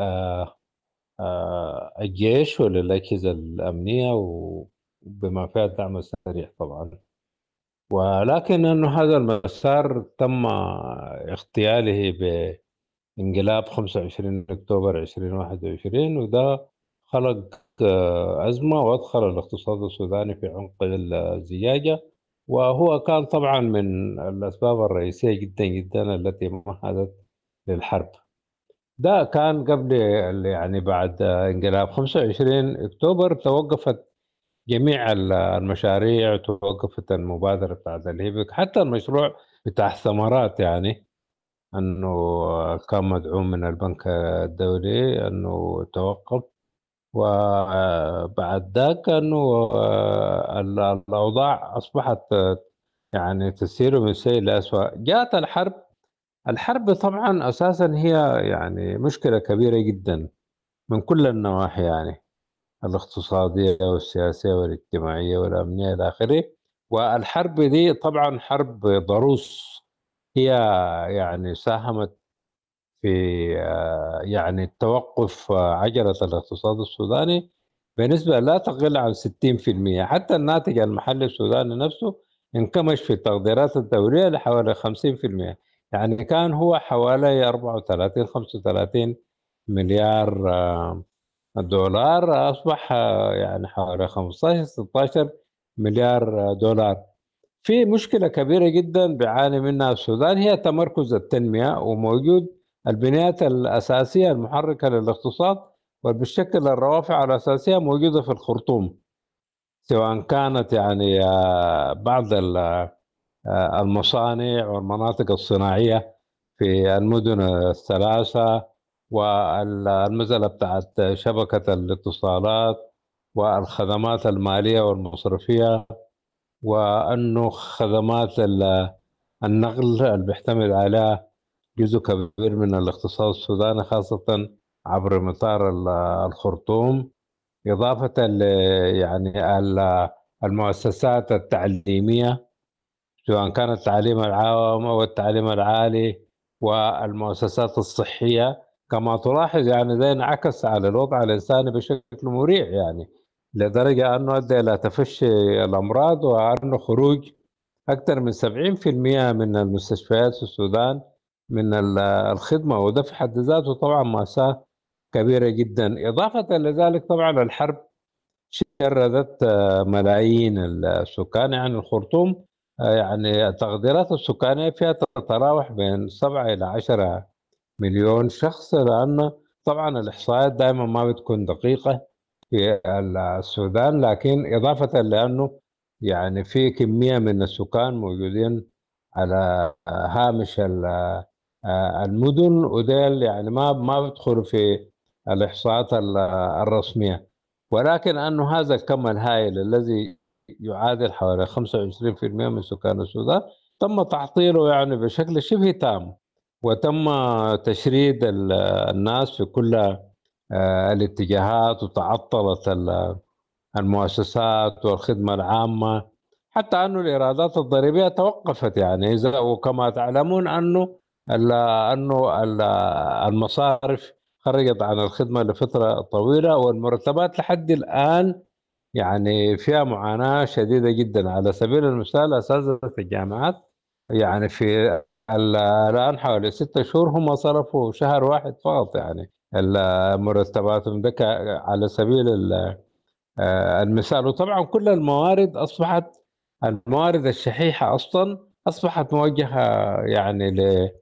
للجيش وللأجهزة الأمنية وبما فيها الدعم السريع طبعا. ولكن أنه هذا المسار تم اغتياله بانقلاب خمسة وعشرين أكتوبر ألفين وواحد وعشرين، وده خلق أزمة وأدخل الاقتصاد السوداني في عمق الزجاجة، وهو كان طبعا من الأسباب الرئيسية جدا جدا التي مهدت للحرب. ده كان قبل يعني بعد انقلاب خمسة وعشرين أكتوبر توقفت جميع المشاريع، توقفت المبادرة بتاعت الهيبك، حتى المشروع بتاع الثمرات يعني أنه كان مدعوم من البنك الدولي أنه توقف. وبعد ذاك أنه الأوضاع أصبحت يعني تسير من سيء لأسوأ. جاءت الحرب. الحرب طبعا أساسا هي يعني مشكلة كبيرة جدا من كل النواحي يعني، الاقتصادية والسياسية والاجتماعية والأمنية إلى آخره. والحرب دي طبعا حرب ضروس هي يعني ساهمت في يعني توقف عجلة الاقتصاد السوداني بنسبة لا تقل عن ستين بالمئة. حتى الناتج المحلي السوداني نفسه انكمش في التقديرات الدولية لحوالي خمسين بالمئة، يعني كان هو حوالي أربعة وثلاثين خمسة وثلاثين مليار دولار، أصبح يعني حوالي خمسة عشر ستة عشر مليار دولار. في مشكلة كبيرة جدا بيعاني منها السودان هي تمركز التنمية وموجود البنيات الأساسية المحركة للاقتصاد وبالشكل الروافع الأساسية موجودة في الخرطوم، سواء كانت يعني بعض المصانع والمناطق الصناعية في المدن الثلاثة والمزلة بتاعت شبكة الاتصالات والخدمات المالية والمصرفية، وأنه خدمات النقل اللي بيعتمد عليها جزء كبير من الاقتصاد السوداني خاصة عبر مطار الخرطوم، إضافة ل يعني المؤسسات التعليمية سواء كان التعليم العام أو التعليم العالي والمؤسسات الصحية. كما تلاحظ يعني ده انعكس على الوضع الإنساني بشكل مريع، يعني لدرجة أنه أدى إلى تفشي الأمراض وأنه خروج أكثر من سبعين بالمئة من المستشفيات في السودان من الخدمة، وده في حد ذاته طبعا مأساة كبيرة جدا. إضافة لذلك طبعا الحرب شردت ملايين السكان، يعني الخرطوم يعني التقديرات السكانية فيها تتراوح بين سبعة إلى عشرة مليون شخص، لأن طبعا الإحصائيات دائما ما بتكون دقيقة في السودان، لكن إضافة لأنه يعني في كمية من السكان موجودين على هامش المدن وديل يعني ما ما بيدخلوا في الإحصاءات الرسمية، ولكن أنه هذا الكم الهائل الذي يعادل حوالي خمسة وعشرين بالمئة من سكان السودان تم تعطيله يعني بشكل شبه تام، وتم تشريد الناس في كل الاتجاهات، وتعطلت المؤسسات والخدمة العامة، حتى أنه الإيرادات الضريبية توقفت. يعني إذا وكما تعلمون أنه أنه المصارف خرجت عن الخدمة لفترة طويلة، والمرتبات لحد الآن يعني فيها معاناة شديدة جدا. على سبيل المثال أساتذة الجامعات يعني في الآن حوالي ستة شهور هم صرفوا شهر واحد فقط يعني مرتباتهم، ده على سبيل المثال. وطبعا كل الموارد أصبحت الموارد الشحيحة أصلا أصبحت موجهة يعني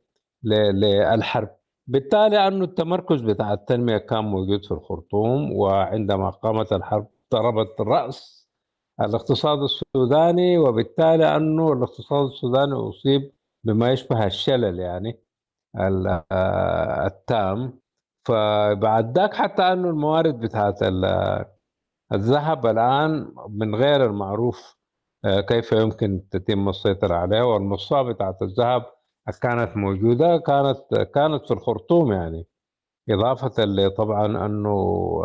للحرب، بالتالي أنه التمركز بتاع التنمية كان موجود في الخرطوم، وعندما قامت الحرب ضربت رأس الاقتصاد السوداني، وبالتالي أنه الاقتصاد السوداني أصيب بما يشبه الشلل يعني التام. فبعد ذاك حتى أنه الموارد بتاعت الذهب الآن من غير المعروف كيف يمكن تتم السيطرة عليه، والمصفاة بتاعت الذهب كانت موجودة كانت كانت في الخرطوم يعني، إضافة لطبعا أنه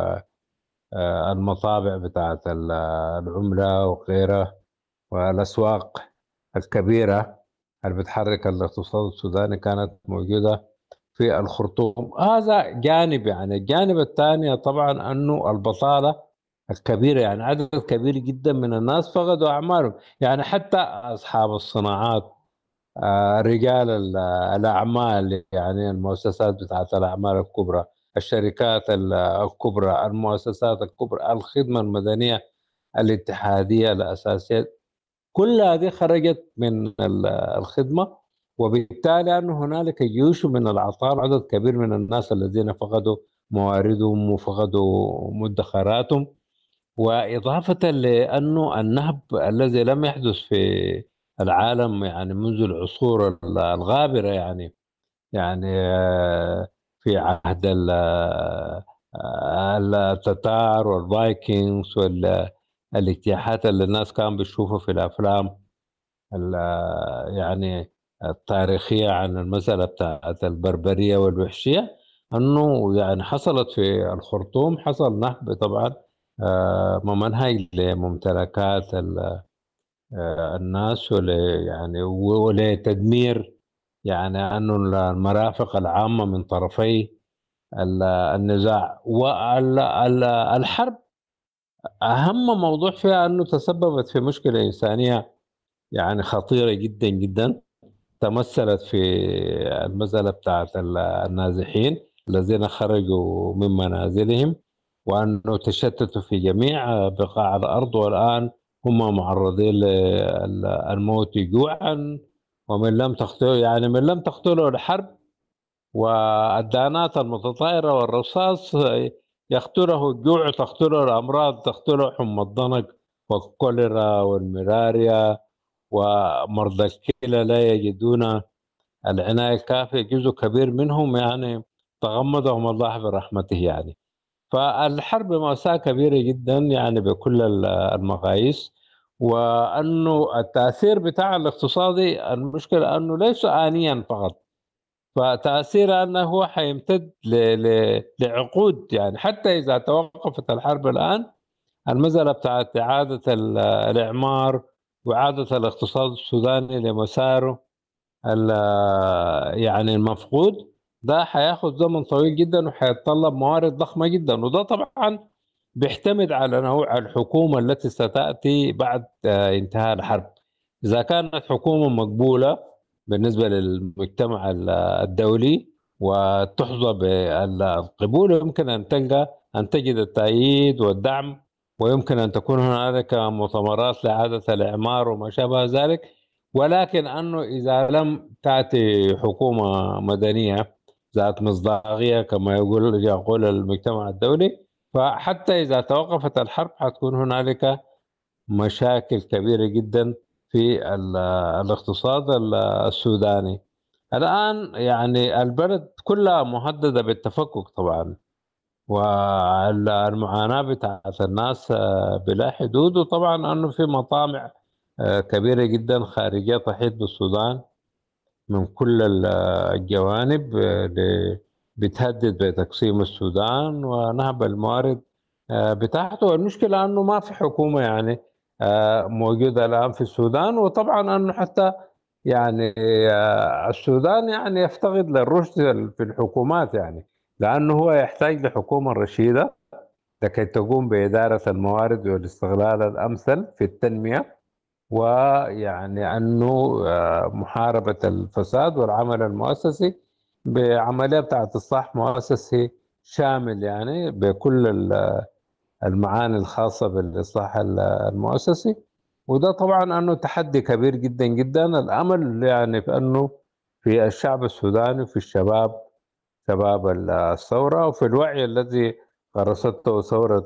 المطابع بتاعت العملة وغيرها والأسواق الكبيرة اللي بتحرك الاقتصاد السوداني كانت موجودة في الخرطوم. هذا جانب. يعني الجانب الثاني طبعا أنه البطالة الكبيرة، يعني عدد كبير جدا من الناس فقدوا أعمالهم، يعني حتى أصحاب الصناعات رجال الأعمال، يعني المؤسسات بتاعت الأعمال الكبرى، الشركات الكبرى، المؤسسات الكبرى، الخدمة المدنية، الاتحادية الأساسية، كل هذه خرجت من الخدمة، وبالتالي أن هنالك جيوش من العطال، عدد كبير من الناس الذين فقدوا مواردهم وفقدوا مدخراتهم. وإضافة لأنه النهب الذي لم يحدث في العالم يعني منذ العصور الغابرة، يعني يعني في عهد التتار والفايكنجز والاجتياحات اللي الناس كانوا بيشوفوا في الأفلام يعني التاريخية عن المسألة بتاعت البربرية والوحشية، أنه يعني حصلت في الخرطوم، حصل نهب طبعا ممنهج لممتلكات الناس ول يعني ولتدمير يعني أنه المرافق العامة من طرفي النزاع. والحرب أهم موضوع فيها أنه تسببت في مشكلة إنسانية يعني خطيرة جدا جدا، تمثلت في المسألة بتاعت النازحين الذين خرجوا من منازلهم وأنه تشتتوا في جميع بقاع الأرض، والآن هم معرضين للموت جوعا، ومن لم تقتلوا يعني من لم تقتلوا الحرب والدانات المتطائرة والرصاص يقتله الجوع، تقتله الأمراض، تقتله حمى الضنك والكوليرا والملاريا، ومرضى الكلى لا يجدون العناية الكافية، جزء كبير منهم يعني تغمدهم الله برحمته يعني. فالحرب مأساة كبيرة جدا يعني بكل المقاييس، وأنه التأثير بتاع الاقتصادي المشكلة أنه ليس آنيا فقط، فتأثير أنه هو حيمتد لعقود يعني. حتى إذا توقفت الحرب الآن، المسألة بتاعت إعادة الإعمار وإعادة الاقتصاد السوداني لمساره يعني المفقود، ده حياخد زمن طويل جدا وحيتطلب موارد ضخمة جدا، وده طبعا بيعتمد على نوع الحكومة التي ستأتي بعد انتهاء الحرب. إذا كانت حكومة مقبولة بالنسبة للمجتمع الدولي وتحظى بالقبول، يمكن أن تلقى أن تجد التأييد والدعم، ويمكن أن تكون هنالك مؤتمرات لإعادة الإعمار وما شابه ذلك. ولكن أنه إذا لم تأتي حكومة مدنية ذات مصداقية كما يقول يقول المجتمع الدولي، فحتى إذا توقفت الحرب حتكون هنالك مشاكل كبيرة جدا في الاقتصاد السوداني. الآن يعني البلد كلها مهددة بالتفكك طبعا، والمعاناة بتاعت الناس بلا حدود، وطبعا أنه في مطامع كبيرة جدا خارجية تحيط بالسودان من كل الجوانب بتهدد بتقسيم السودان ونهب الموارد بتاعته. والمشكلة أنه ما في حكومة يعني موجودة الآن في السودان، وطبعا أنه حتى يعني السودان يعني يفتقد للرشد في الحكومات يعني، لأنه هو يحتاج لحكومة رشيدة لكي تقوم بإدارة الموارد والاستغلال الأمثل في التنمية، ويعني أنه محاربة الفساد والعمل المؤسسي بعملية بتاعة إصلاح مؤسسي شامل يعني بكل المعاني الخاصة بالإصلاح المؤسسي. وده طبعا أنه تحدي كبير جدا جدا. الأمل يعني في أنه في الشعب السوداني وفي الشباب شباب الثورة وفي الوعي الذي غرسته ثورة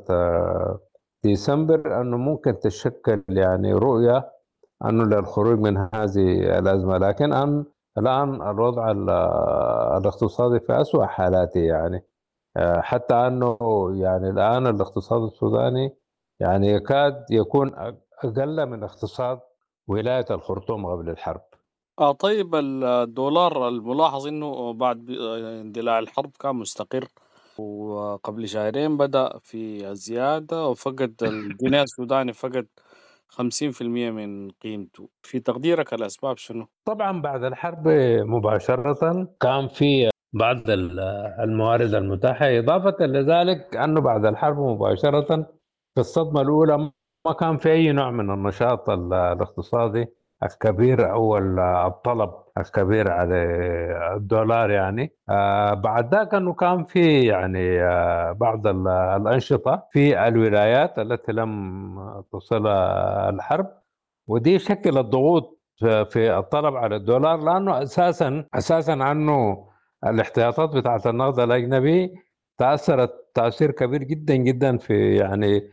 ديسمبر أنه ممكن تشكل يعني رؤية أنه للخروج من هذه الأزمة. لكن أن الآن الوضع الاقتصادي في أسوأ حالاته يعني، حتى أنه يعني الآن الاقتصاد السوداني يعني يكاد يكون أقل من اقتصاد ولاية الخرطوم قبل الحرب. آه طيب الدولار الملاحظ إنه بعد اندلاع الحرب كان مستقر، وقبل شهرين بدأ في الزيادة وفقد الجنيه السوداني فقد خمسين في المية من قيمته. في تقديرك الأسباب شنو؟ طبعا بعد الحرب مباشرة كان في بعض الموارد المتاحة، إضافة لذلك أنه بعد الحرب مباشرة في الصدمة الأولى ما كان في أي نوع من النشاط الاقتصادي الكبير أو الطلب الكبير على الدولار يعني. آه بعد ذاك أنه كان في يعني آه بعض الأنشطة في الولايات التي لم تصلها الحرب، ودي شكلت ضغوط في الطلب على الدولار، لأنه أساسا أساسا أنه الاحتياطات بتاعت النقد الأجنبي تأثرت تأثير كبير جدا جدا في يعني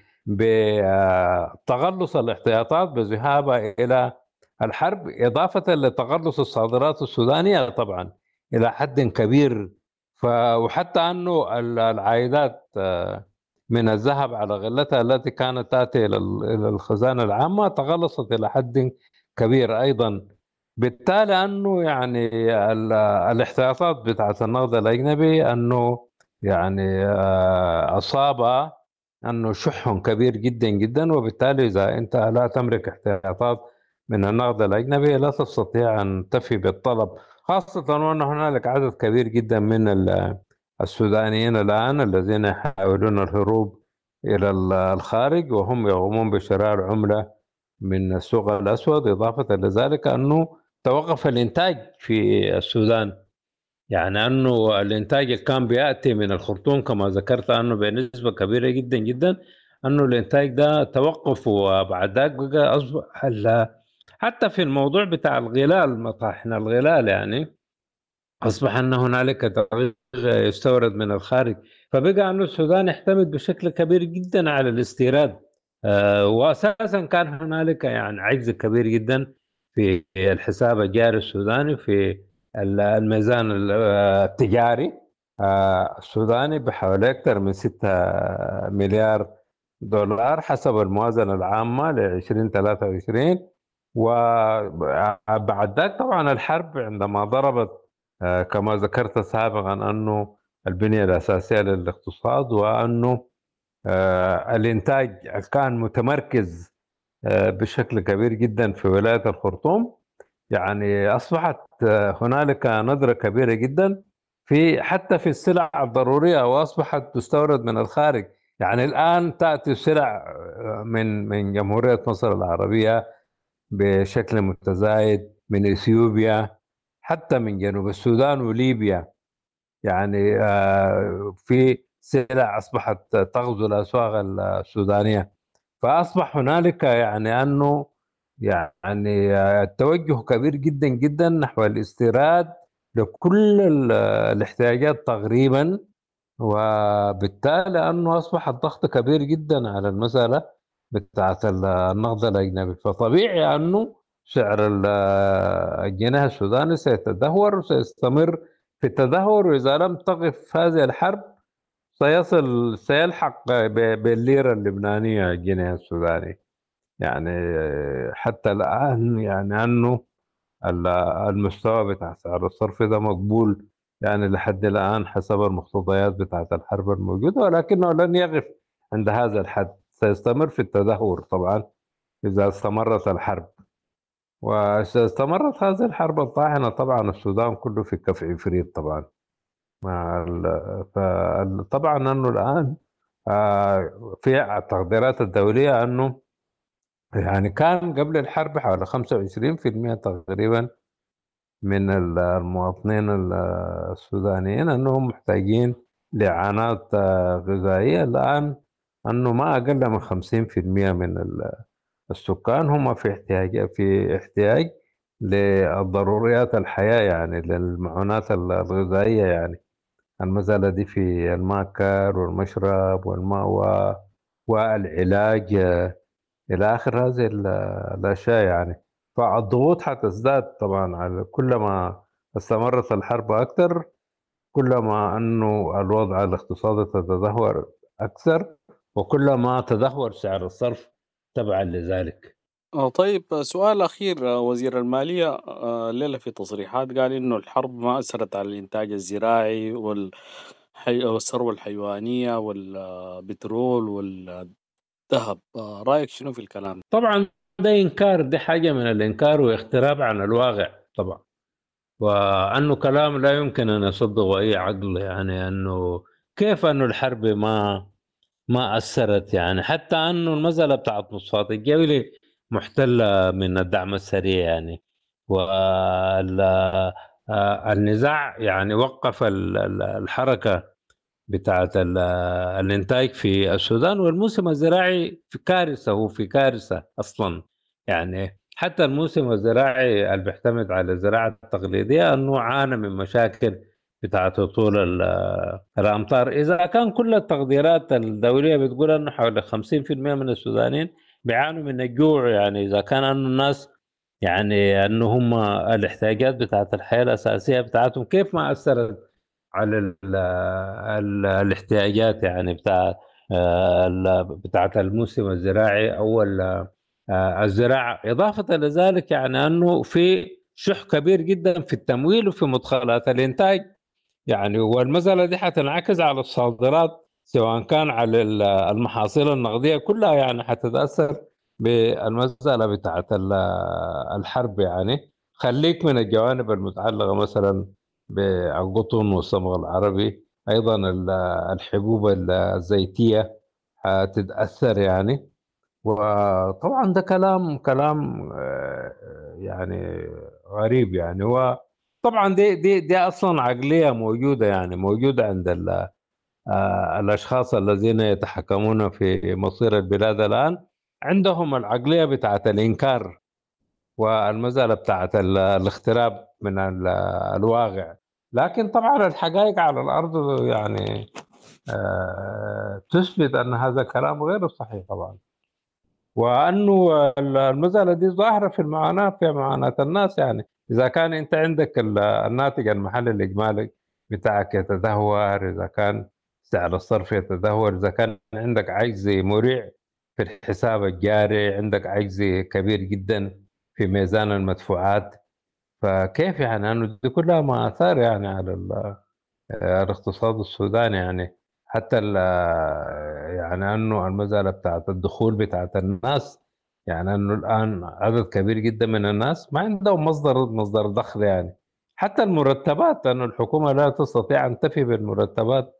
بتغلص الاحتياطات بذهابها إلى الحرب، إضافة لتغلص الصادرات السودانية طبعا إلى حد كبير. وحتى أنه العائدات من الذهب على غلتها التي كانت تأتي إلى الخزانة العامة تغلصت إلى حد كبير أيضا بالتالي أنه يعني ال- الاحتياطات بتاعت النقد الأجنبي أنه يعني آه، أصاب أنه شح كبير جدا جدا، وبالتالي إذا أنت لا تملك احتياطات من النقد الأجنبي لا تستطيع أن تفي بالطلب، خاصة وأن هنالك عدد كبير جدا من ال- السودانيين الآن الذين يحاولون الهروب إلى ال- الخارج، وهم يقومون بشراء العملة من السوق الأسود. إضافة لذلك أنه توقف الإنتاج في السودان، يعني أنه الإنتاج اللي كان بيأتي من الخرطوم كما ذكرت أنه بنسبة كبيرة جدا جدا، أنه الإنتاج ده توقف، وبعد ذلك بقى أصبح ال- حتى في الموضوع بتاع الغلال، مطاحن الغلال يعني أصبح أن هنالك دقيق يستورد من الخارج، فبقى أن السودان يعتمد بشكل كبير جدا على الاستيراد. آه، وأساسا كان هنالك يعني عجز كبير جدا في الحساب الجاري السوداني، في ال- الميزان ال- التجاري آه، السوداني بحوالي أكثر من ستة مليار دولار حسب الموازنة العامة ل ألفين وثلاثة وعشرين. وبعد ذلك طبعا الحرب عندما ضربت آه، كما ذكرت سابقا أنه البنية الأساسية للاقتصاد، وأنه آه، الإنتاج كان متمركز آه، بشكل كبير جدا في ولاية الخرطوم، يعني أصبحت آه، هنالك ندرة كبيرة جدا في حتى في السلع الضرورية، وأصبحت تستورد من الخارج. يعني الآن تأتي سلع آه، من من جمهورية مصر العربية بشكل متزايد، من إثيوبيا، حتى من جنوب السودان وليبيا. يعني آه، في سلع أصبحت تغزو الأسواق السودانية، فأصبح هنالك يعني أنه يعني آه، التوجه كبير جدا جدا نحو الاستيراد لكل ال- الاحتياجات تقريبا، وبالتالي أنه أصبح الضغط كبير جدا على المسألة بتاعة النقد الأجنبي. فطبيعي أنه سعر ال- الجنيه السوداني سيتدهور وسيستمر في التدهور، وإذا لم تقف هذه الحرب سيصل سيلحق ب- بالليرة اللبنانية الجنيه السوداني. يعني حتى الآن يعني أنه ال- المستوى بتاع سعر الصرف ده مقبول يعني لحد الآن حسب المقتضيات بتاعة الحرب الموجودة، ولكنه لن يقف عند هذا الحد، سيستمر في التدهور طبعا إذا استمرت الحرب. وإذا استمرت هذه الحرب الطاحنة طبعا السودان كله في كف عفريت طبعا مع ال- ف- طبعا أنه الآن آه، في التقديرات الدولية أنه يعني كان قبل الحرب حوالي خمسة وعشرين بالمئة تقريبا من ال- المواطنين ال- السودانيين أنهم محتاجين لإعانات آه، غذائية. الآن أنه ما أقل من خمسين بالمئة من ال- السكان هم في احتياج في احتياج للضروريات الحياة، يعني للمعونات ال- الغذائية، يعني المسألة دي في الماكر والمشرب والمأوى والعلاج آه، إلى آخر هذه ال- الأشياء يعني. فالضغوط حتزداد طبعا على كلما استمرت الحرب أكثر، كلما أنه الوضع الاقتصادي تتدهور أكثر، وكلما تدهور سعر الصرف تبعا لذلك. آه، طيب آه، سؤال أخير. آه، وزير المالية آه، الليلة في تصريحات قال إنه الحرب ما أثرت على الإنتاج الزراعي والحي... والثروة الحيوانية والبترول والذهب. آه، رأيك شنو في الكلام ده؟ طبعا ده إنكار، دي حاجة من الإنكار واختراب عن الواقع طبعا، وأنه كلام لا يمكن أن يصدقه أي عقل. يعني أنه كيف أنه الحرب ما ما أثرت، يعني حتى أنه المسألة بتاعت مصفاة الجولة محتلة من الدعم السريع يعني، والنزاع يعني وقف ال- ال- الحركة بتاعت ال- الإنتاج في السودان، والموسم الزراعي في كارثة، هو في كارثة أصلا. يعني حتى الموسم الزراعي اللي بيعتمد على الزراعة التقليدية أنه عانى من مشاكل بتاعت طول ال- الأمطار. إذا كان كل التقديرات الدولية بتقول أنه حوالي خمسين بالمئة من السودانيين بيعانوا من الجوع، يعني إذا كان أنه الناس يعني أنه هم الاحتياجات بتاعت الحياة الأساسية بتاعتهم كيف ما أثرت على ال ال الاحتياجات يعني بتاع آه، ال- بتاعت الموسم الزراعي أو ال- آه، الزراعة. إضافة لذلك يعني أنه في شح كبير جدا في التمويل وفي مدخلات الإنتاج يعني. والمسألة دي حتنعكس على الصادرات سواء كان على المحاصيل النقدية كلها يعني حتتأثر بالمسألة بتاعت الحرب يعني. خليك من الجوانب المتعلقة مثلا بالقطن والصمغ العربي، أيضا الحبوب الزيتية هتتأثر يعني. وطبعا ده كلام كلام يعني غريب يعني. وطبعا دي دي دي اصلا عقليه موجوده يعني موجوده عند الاشخاص الذين يتحكمون في مصير البلاد الان. عندهم العقليه بتاعت الانكار والمساله بتاعت الاغتراب من الواقع. لكن طبعا الحقائق على الارض يعني تثبت ان هذا الكلام غير صحيح طبعا، وأنه المسألة دي ظاهرة في المعاناة في معاناة الناس يعني. إذا كان أنت عندك الناتج المحلي الإجمالي بتاعك يتدهور، إذا كان سعر الصرف يتدهور، إذا كان عندك عجز مريع في الحساب الجاري، عندك عجز كبير جدا في ميزان المدفوعات، فكيف يعني أنه دي كلها مآثار يعني على الاقتصاد السوداني يعني. حتى يعني انه المساله بتاعت الدخول بتاعت الناس يعني انه الان عدد كبير جدا من الناس ما عندهم مصدر مصدر دخل يعني. حتى المرتبات انه الحكومه لا تستطيع ان تفي بالمرتبات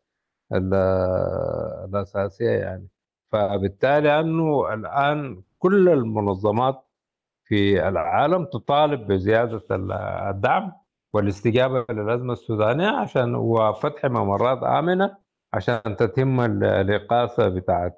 الاساسيه يعني. فبالتالي انه الان كل المنظمات في العالم تطالب بزياده الدعم والاستجابه للازمه السودانيه عشان وفتح ممرات امنه عشان تتم الإقاصة بتاعت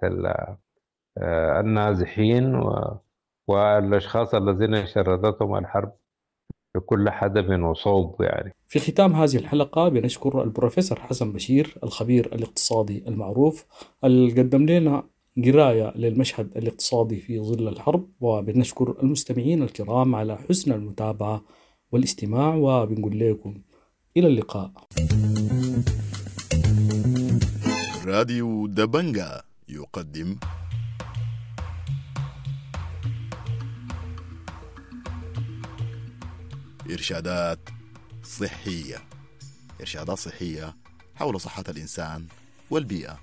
النازحين والأشخاص الذين شردتهم الحرب بكل حدب وصوب يعني. في ختام هذه الحلقة بنشكر البروفيسور حسن بشير الخبير الاقتصادي المعروف اللي قدم لنا قراية للمشهد الاقتصادي في ظل الحرب، وبنشكر المستمعين الكرام على حسن المتابعة والاستماع، وبنقول لكم إلى اللقاء. راديو دبنجا يقدم إرشادات صحية إرشادات صحية حول صحة الإنسان والبيئة.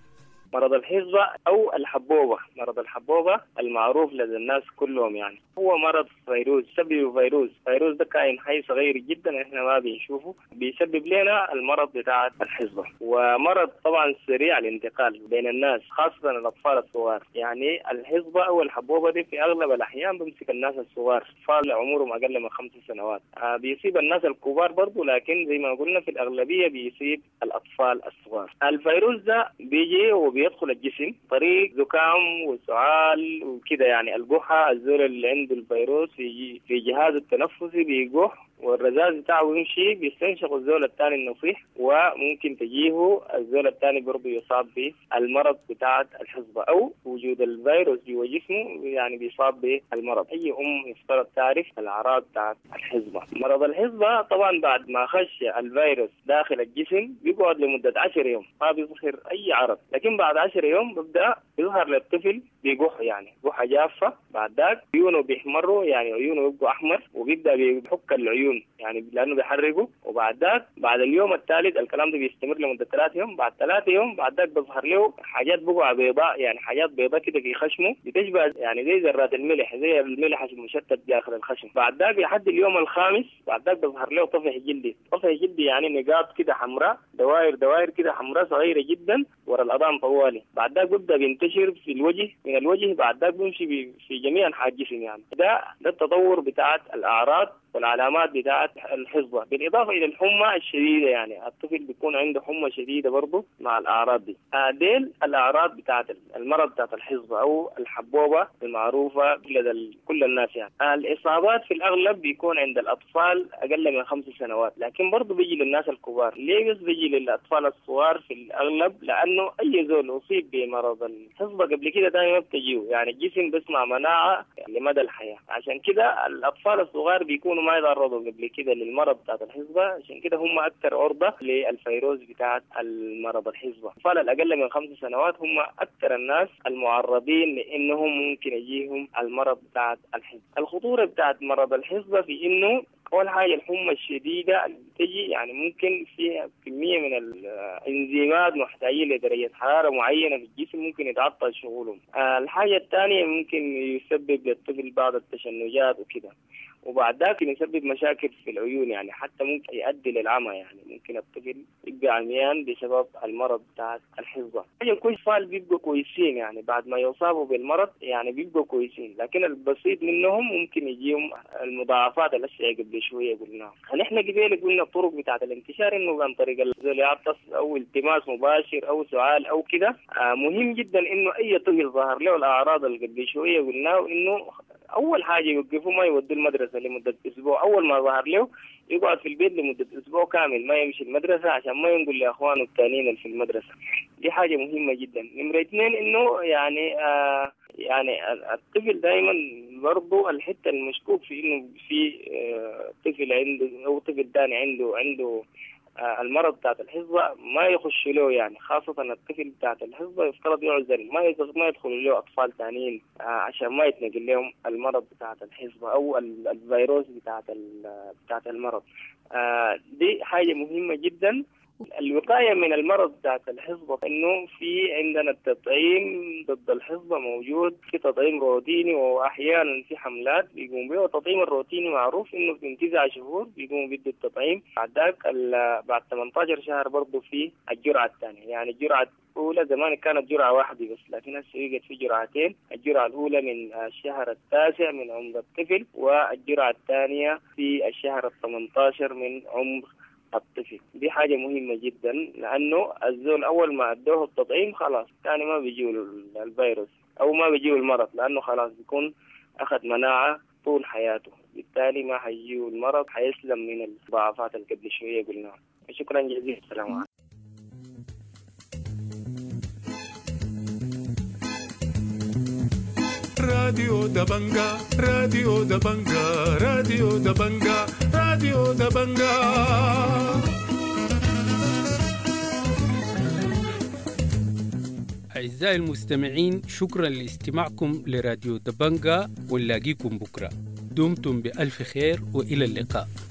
مرض الحصبة أو الحبوبة، مرض الحبوبة المعروف لدى الناس كلهم يعني هو مرض فيروس، سبب فيروس فيروس ده كائن حي صغير جدا احنا ما بنشوفه، بيسبب لنا المرض بتاع الحصبة، ومرض طبعا سريع الانتقال بين الناس خاصة الأطفال الصغار. يعني الحصبة أو الحبوبة دي في أغلب الأحيان بمسك الناس الصغار، أطفال عمرهم أقل من خمس سنوات. آه بيصيب الناس الكبار برضو، لكن زي ما قلنا في الأغلبية بيصيب الأطفال الصغار. الفيروس ده بيجي وبيدخل الجسم طريق زكام وسعال وكده يعني. الجحة الزول اللي عنده الفيروس في في جهاز التنفسي بيجح، والرذاذ بتاعه يمشي بيستنشق الزول الثاني النصيح، وممكن تجيه الزول الثاني برضه يصاب بالمرض بتاع الحصبة أو وجود الفيروس جوا جسمه يعني بيصاب بالمرض. أي أم يفترض تعرف الأعراض بتاعت الحصبة. مرض الحصبة طبعا بعد ما خش الفيروس داخل الجسم بيقعد لمدة عشر يوم ما بيظهر أي عرض، لكن بعد عشر يوم ببدأ يظهر للطفل بيجح يعني جحة جافة، بعد ذاك عيونه بيحمروا يعني عيونه يبقوا أحمر، وبيبدأ بيحك العيون يعني لأنه بيحرقه. وبعد ذاك بعد اليوم الثالث الكلام ده بيستمر لمدة ثلاثة يوم، بعد ثلاثة يوم بعد ذاك بيظهر له حاجات بقع بيضاء يعني حاجات بيضاء كده في خشمه بتشبه يعني زي ذرات الملح، زي الملح المشتت داخل الخشم. بعد ذاك لحد اليوم الخامس بعد ذاك بيظهر له طفح جلدي، طفح جلدي يعني نقاط كده حمراء، دوائر دوائر كده حمراء صغيرة جدا ورا الأذان طوالي. بعد ذاك بيبدأ بينتشر في الوجه، من الوجه بعد ذاك بيمشي في جميع أنحاء الجسم يعني. ده ده التطور بتاعت الأعراض والعلامات بتاعت الحصبة، بالإضافة إلى الحمى الشديدة يعني الطفل بيكون عنده حمى شديدة برضه مع الأعراض دي. هذيل الأعراض بتاعت المرض بتاعت الحصبة أو الحبوبة المعروفة لدى كل الناس يعني. الإصابات في الأغلب بيكون عند الأطفال أقل من خمس سنوات، لكن برضه بيجي للناس الكبار. ليه بس بيجي للأطفال الصغار في الأغلب؟ لأنه أي زول أصيب بمرض الحصبة قبل كده تاني ما بتجيه يعني الجسم بيصنع مناعة لمدى الحياة، عشان كده الأطفال الصغار بيكونوا يكونوا ما يتعرضوا قبل كده للمرض بتاعت الحصبة، عشان كده هم أكثر عرضة للفيروس بتاعت المرض الحصبة. الأطفال الأقل من خمس سنوات هم أكثر الناس المعرضين لأنهم ممكن يجيهم المرض بتاعت الحصبة. الخطورة بتاعت مرض الحصبة في إنه أول حاجة الحمى الشديدة اللي بتجي يعني ممكن فيها كمية من الإنزيمات محتاجين لدرجة حرارة معينة في الجسم ممكن يتعطل شغلهم. آه الحاجة الثانية ممكن يسبب للطفل بعض التشنجات وكده، وبعد ذلك يسبب مشاكل في العيون، يعني حتى ممكن يؤدي للعمى، يعني ممكن الطفل يبقى عميان بسبب المرض بتاع الحصبة. كل أطفال بيبقوا كويسين يعني بعد ما يصابوا بالمرض يعني بيبقوا كويسين، لكن البسيط منهم ممكن يجيهم المضاعفات اللي قبل شوية قلناها. نحن قبل قلنا الطرق بتاعة الانتشار إنه عن طريق الزليعطس أو التماس مباشر أو سؤال أو كده. آه مهم جدا إنه أي طفل ظهر له الأعراض اللي قبل شوية قلناه إنه أول حاجة يوقفوا ما يودوا المدرسة لمدة أسبوع. أول ما ظهر له يقعد في البيت لمدة أسبوع كامل ما يمشي المدرسة عشان ما ينقل لأخوانه التانيين في المدرسة. دي حاجة مهمة جدا. نمرة اثنين إنه يعني آه يعني الطفل دائما برضو الحتة المشكوك في إنه في آه طفل عنده أو طفل ثاني عنده عنده آه المرض بتاعت الحصبة ما يخش له، يعني خاصة الطفل بتاعت الحصبة يفترض يعزل ما ما يدخل له أطفال ثانيين آه عشان ما يتنقل لهم المرض بتاعت الحصبة أو الفيروس بتاعت بتاعت المرض. آه دي حاجة مهمة جدا. الوقاية من المرض بتاعت الحصبة إنه في عندنا التطعيم ضد الحصبة موجود، في تطعيم روتيني وأحيانا في حملات بيقوم بيه. التطعيم الروتيني معروف إنه في تسعة شهور بيقوم بيدوا التطعيم، بعد ذاك بعد ثمانية عشر شهر برضه في الجرعة الثانية. يعني الجرعة الأولى زمان كانت جرعة واحدة بس، لكن هسه بقت في جرعتين. الجرعة الأولى من الشهر التاسع من عمر الطفل، والجرعة الثانية في الشهر الثامن عشر من عمر الطفل. دي حاجة مهمة جدا لأنه الزول أول ما أدوه التطعيم خلاص ثاني ما بيجيه الفيروس أو ما بيجيه المرض، لأنه خلاص بيكون أخذ مناعة طول حياته، بالتالي ما حيجيه المرض، حيسلم من الضعفات اللي قبل شوية قلناها. شكرا جزيلا. السلام عليكم. راديو دبنجا راديو دبنجا راديو دبنجا راديو دبنجا. أعزائي المستمعين، شكرا لاستماعكم لراديو دبنجا، ونلاقيكم بكرة. دمتم بألف خير وإلى اللقاء.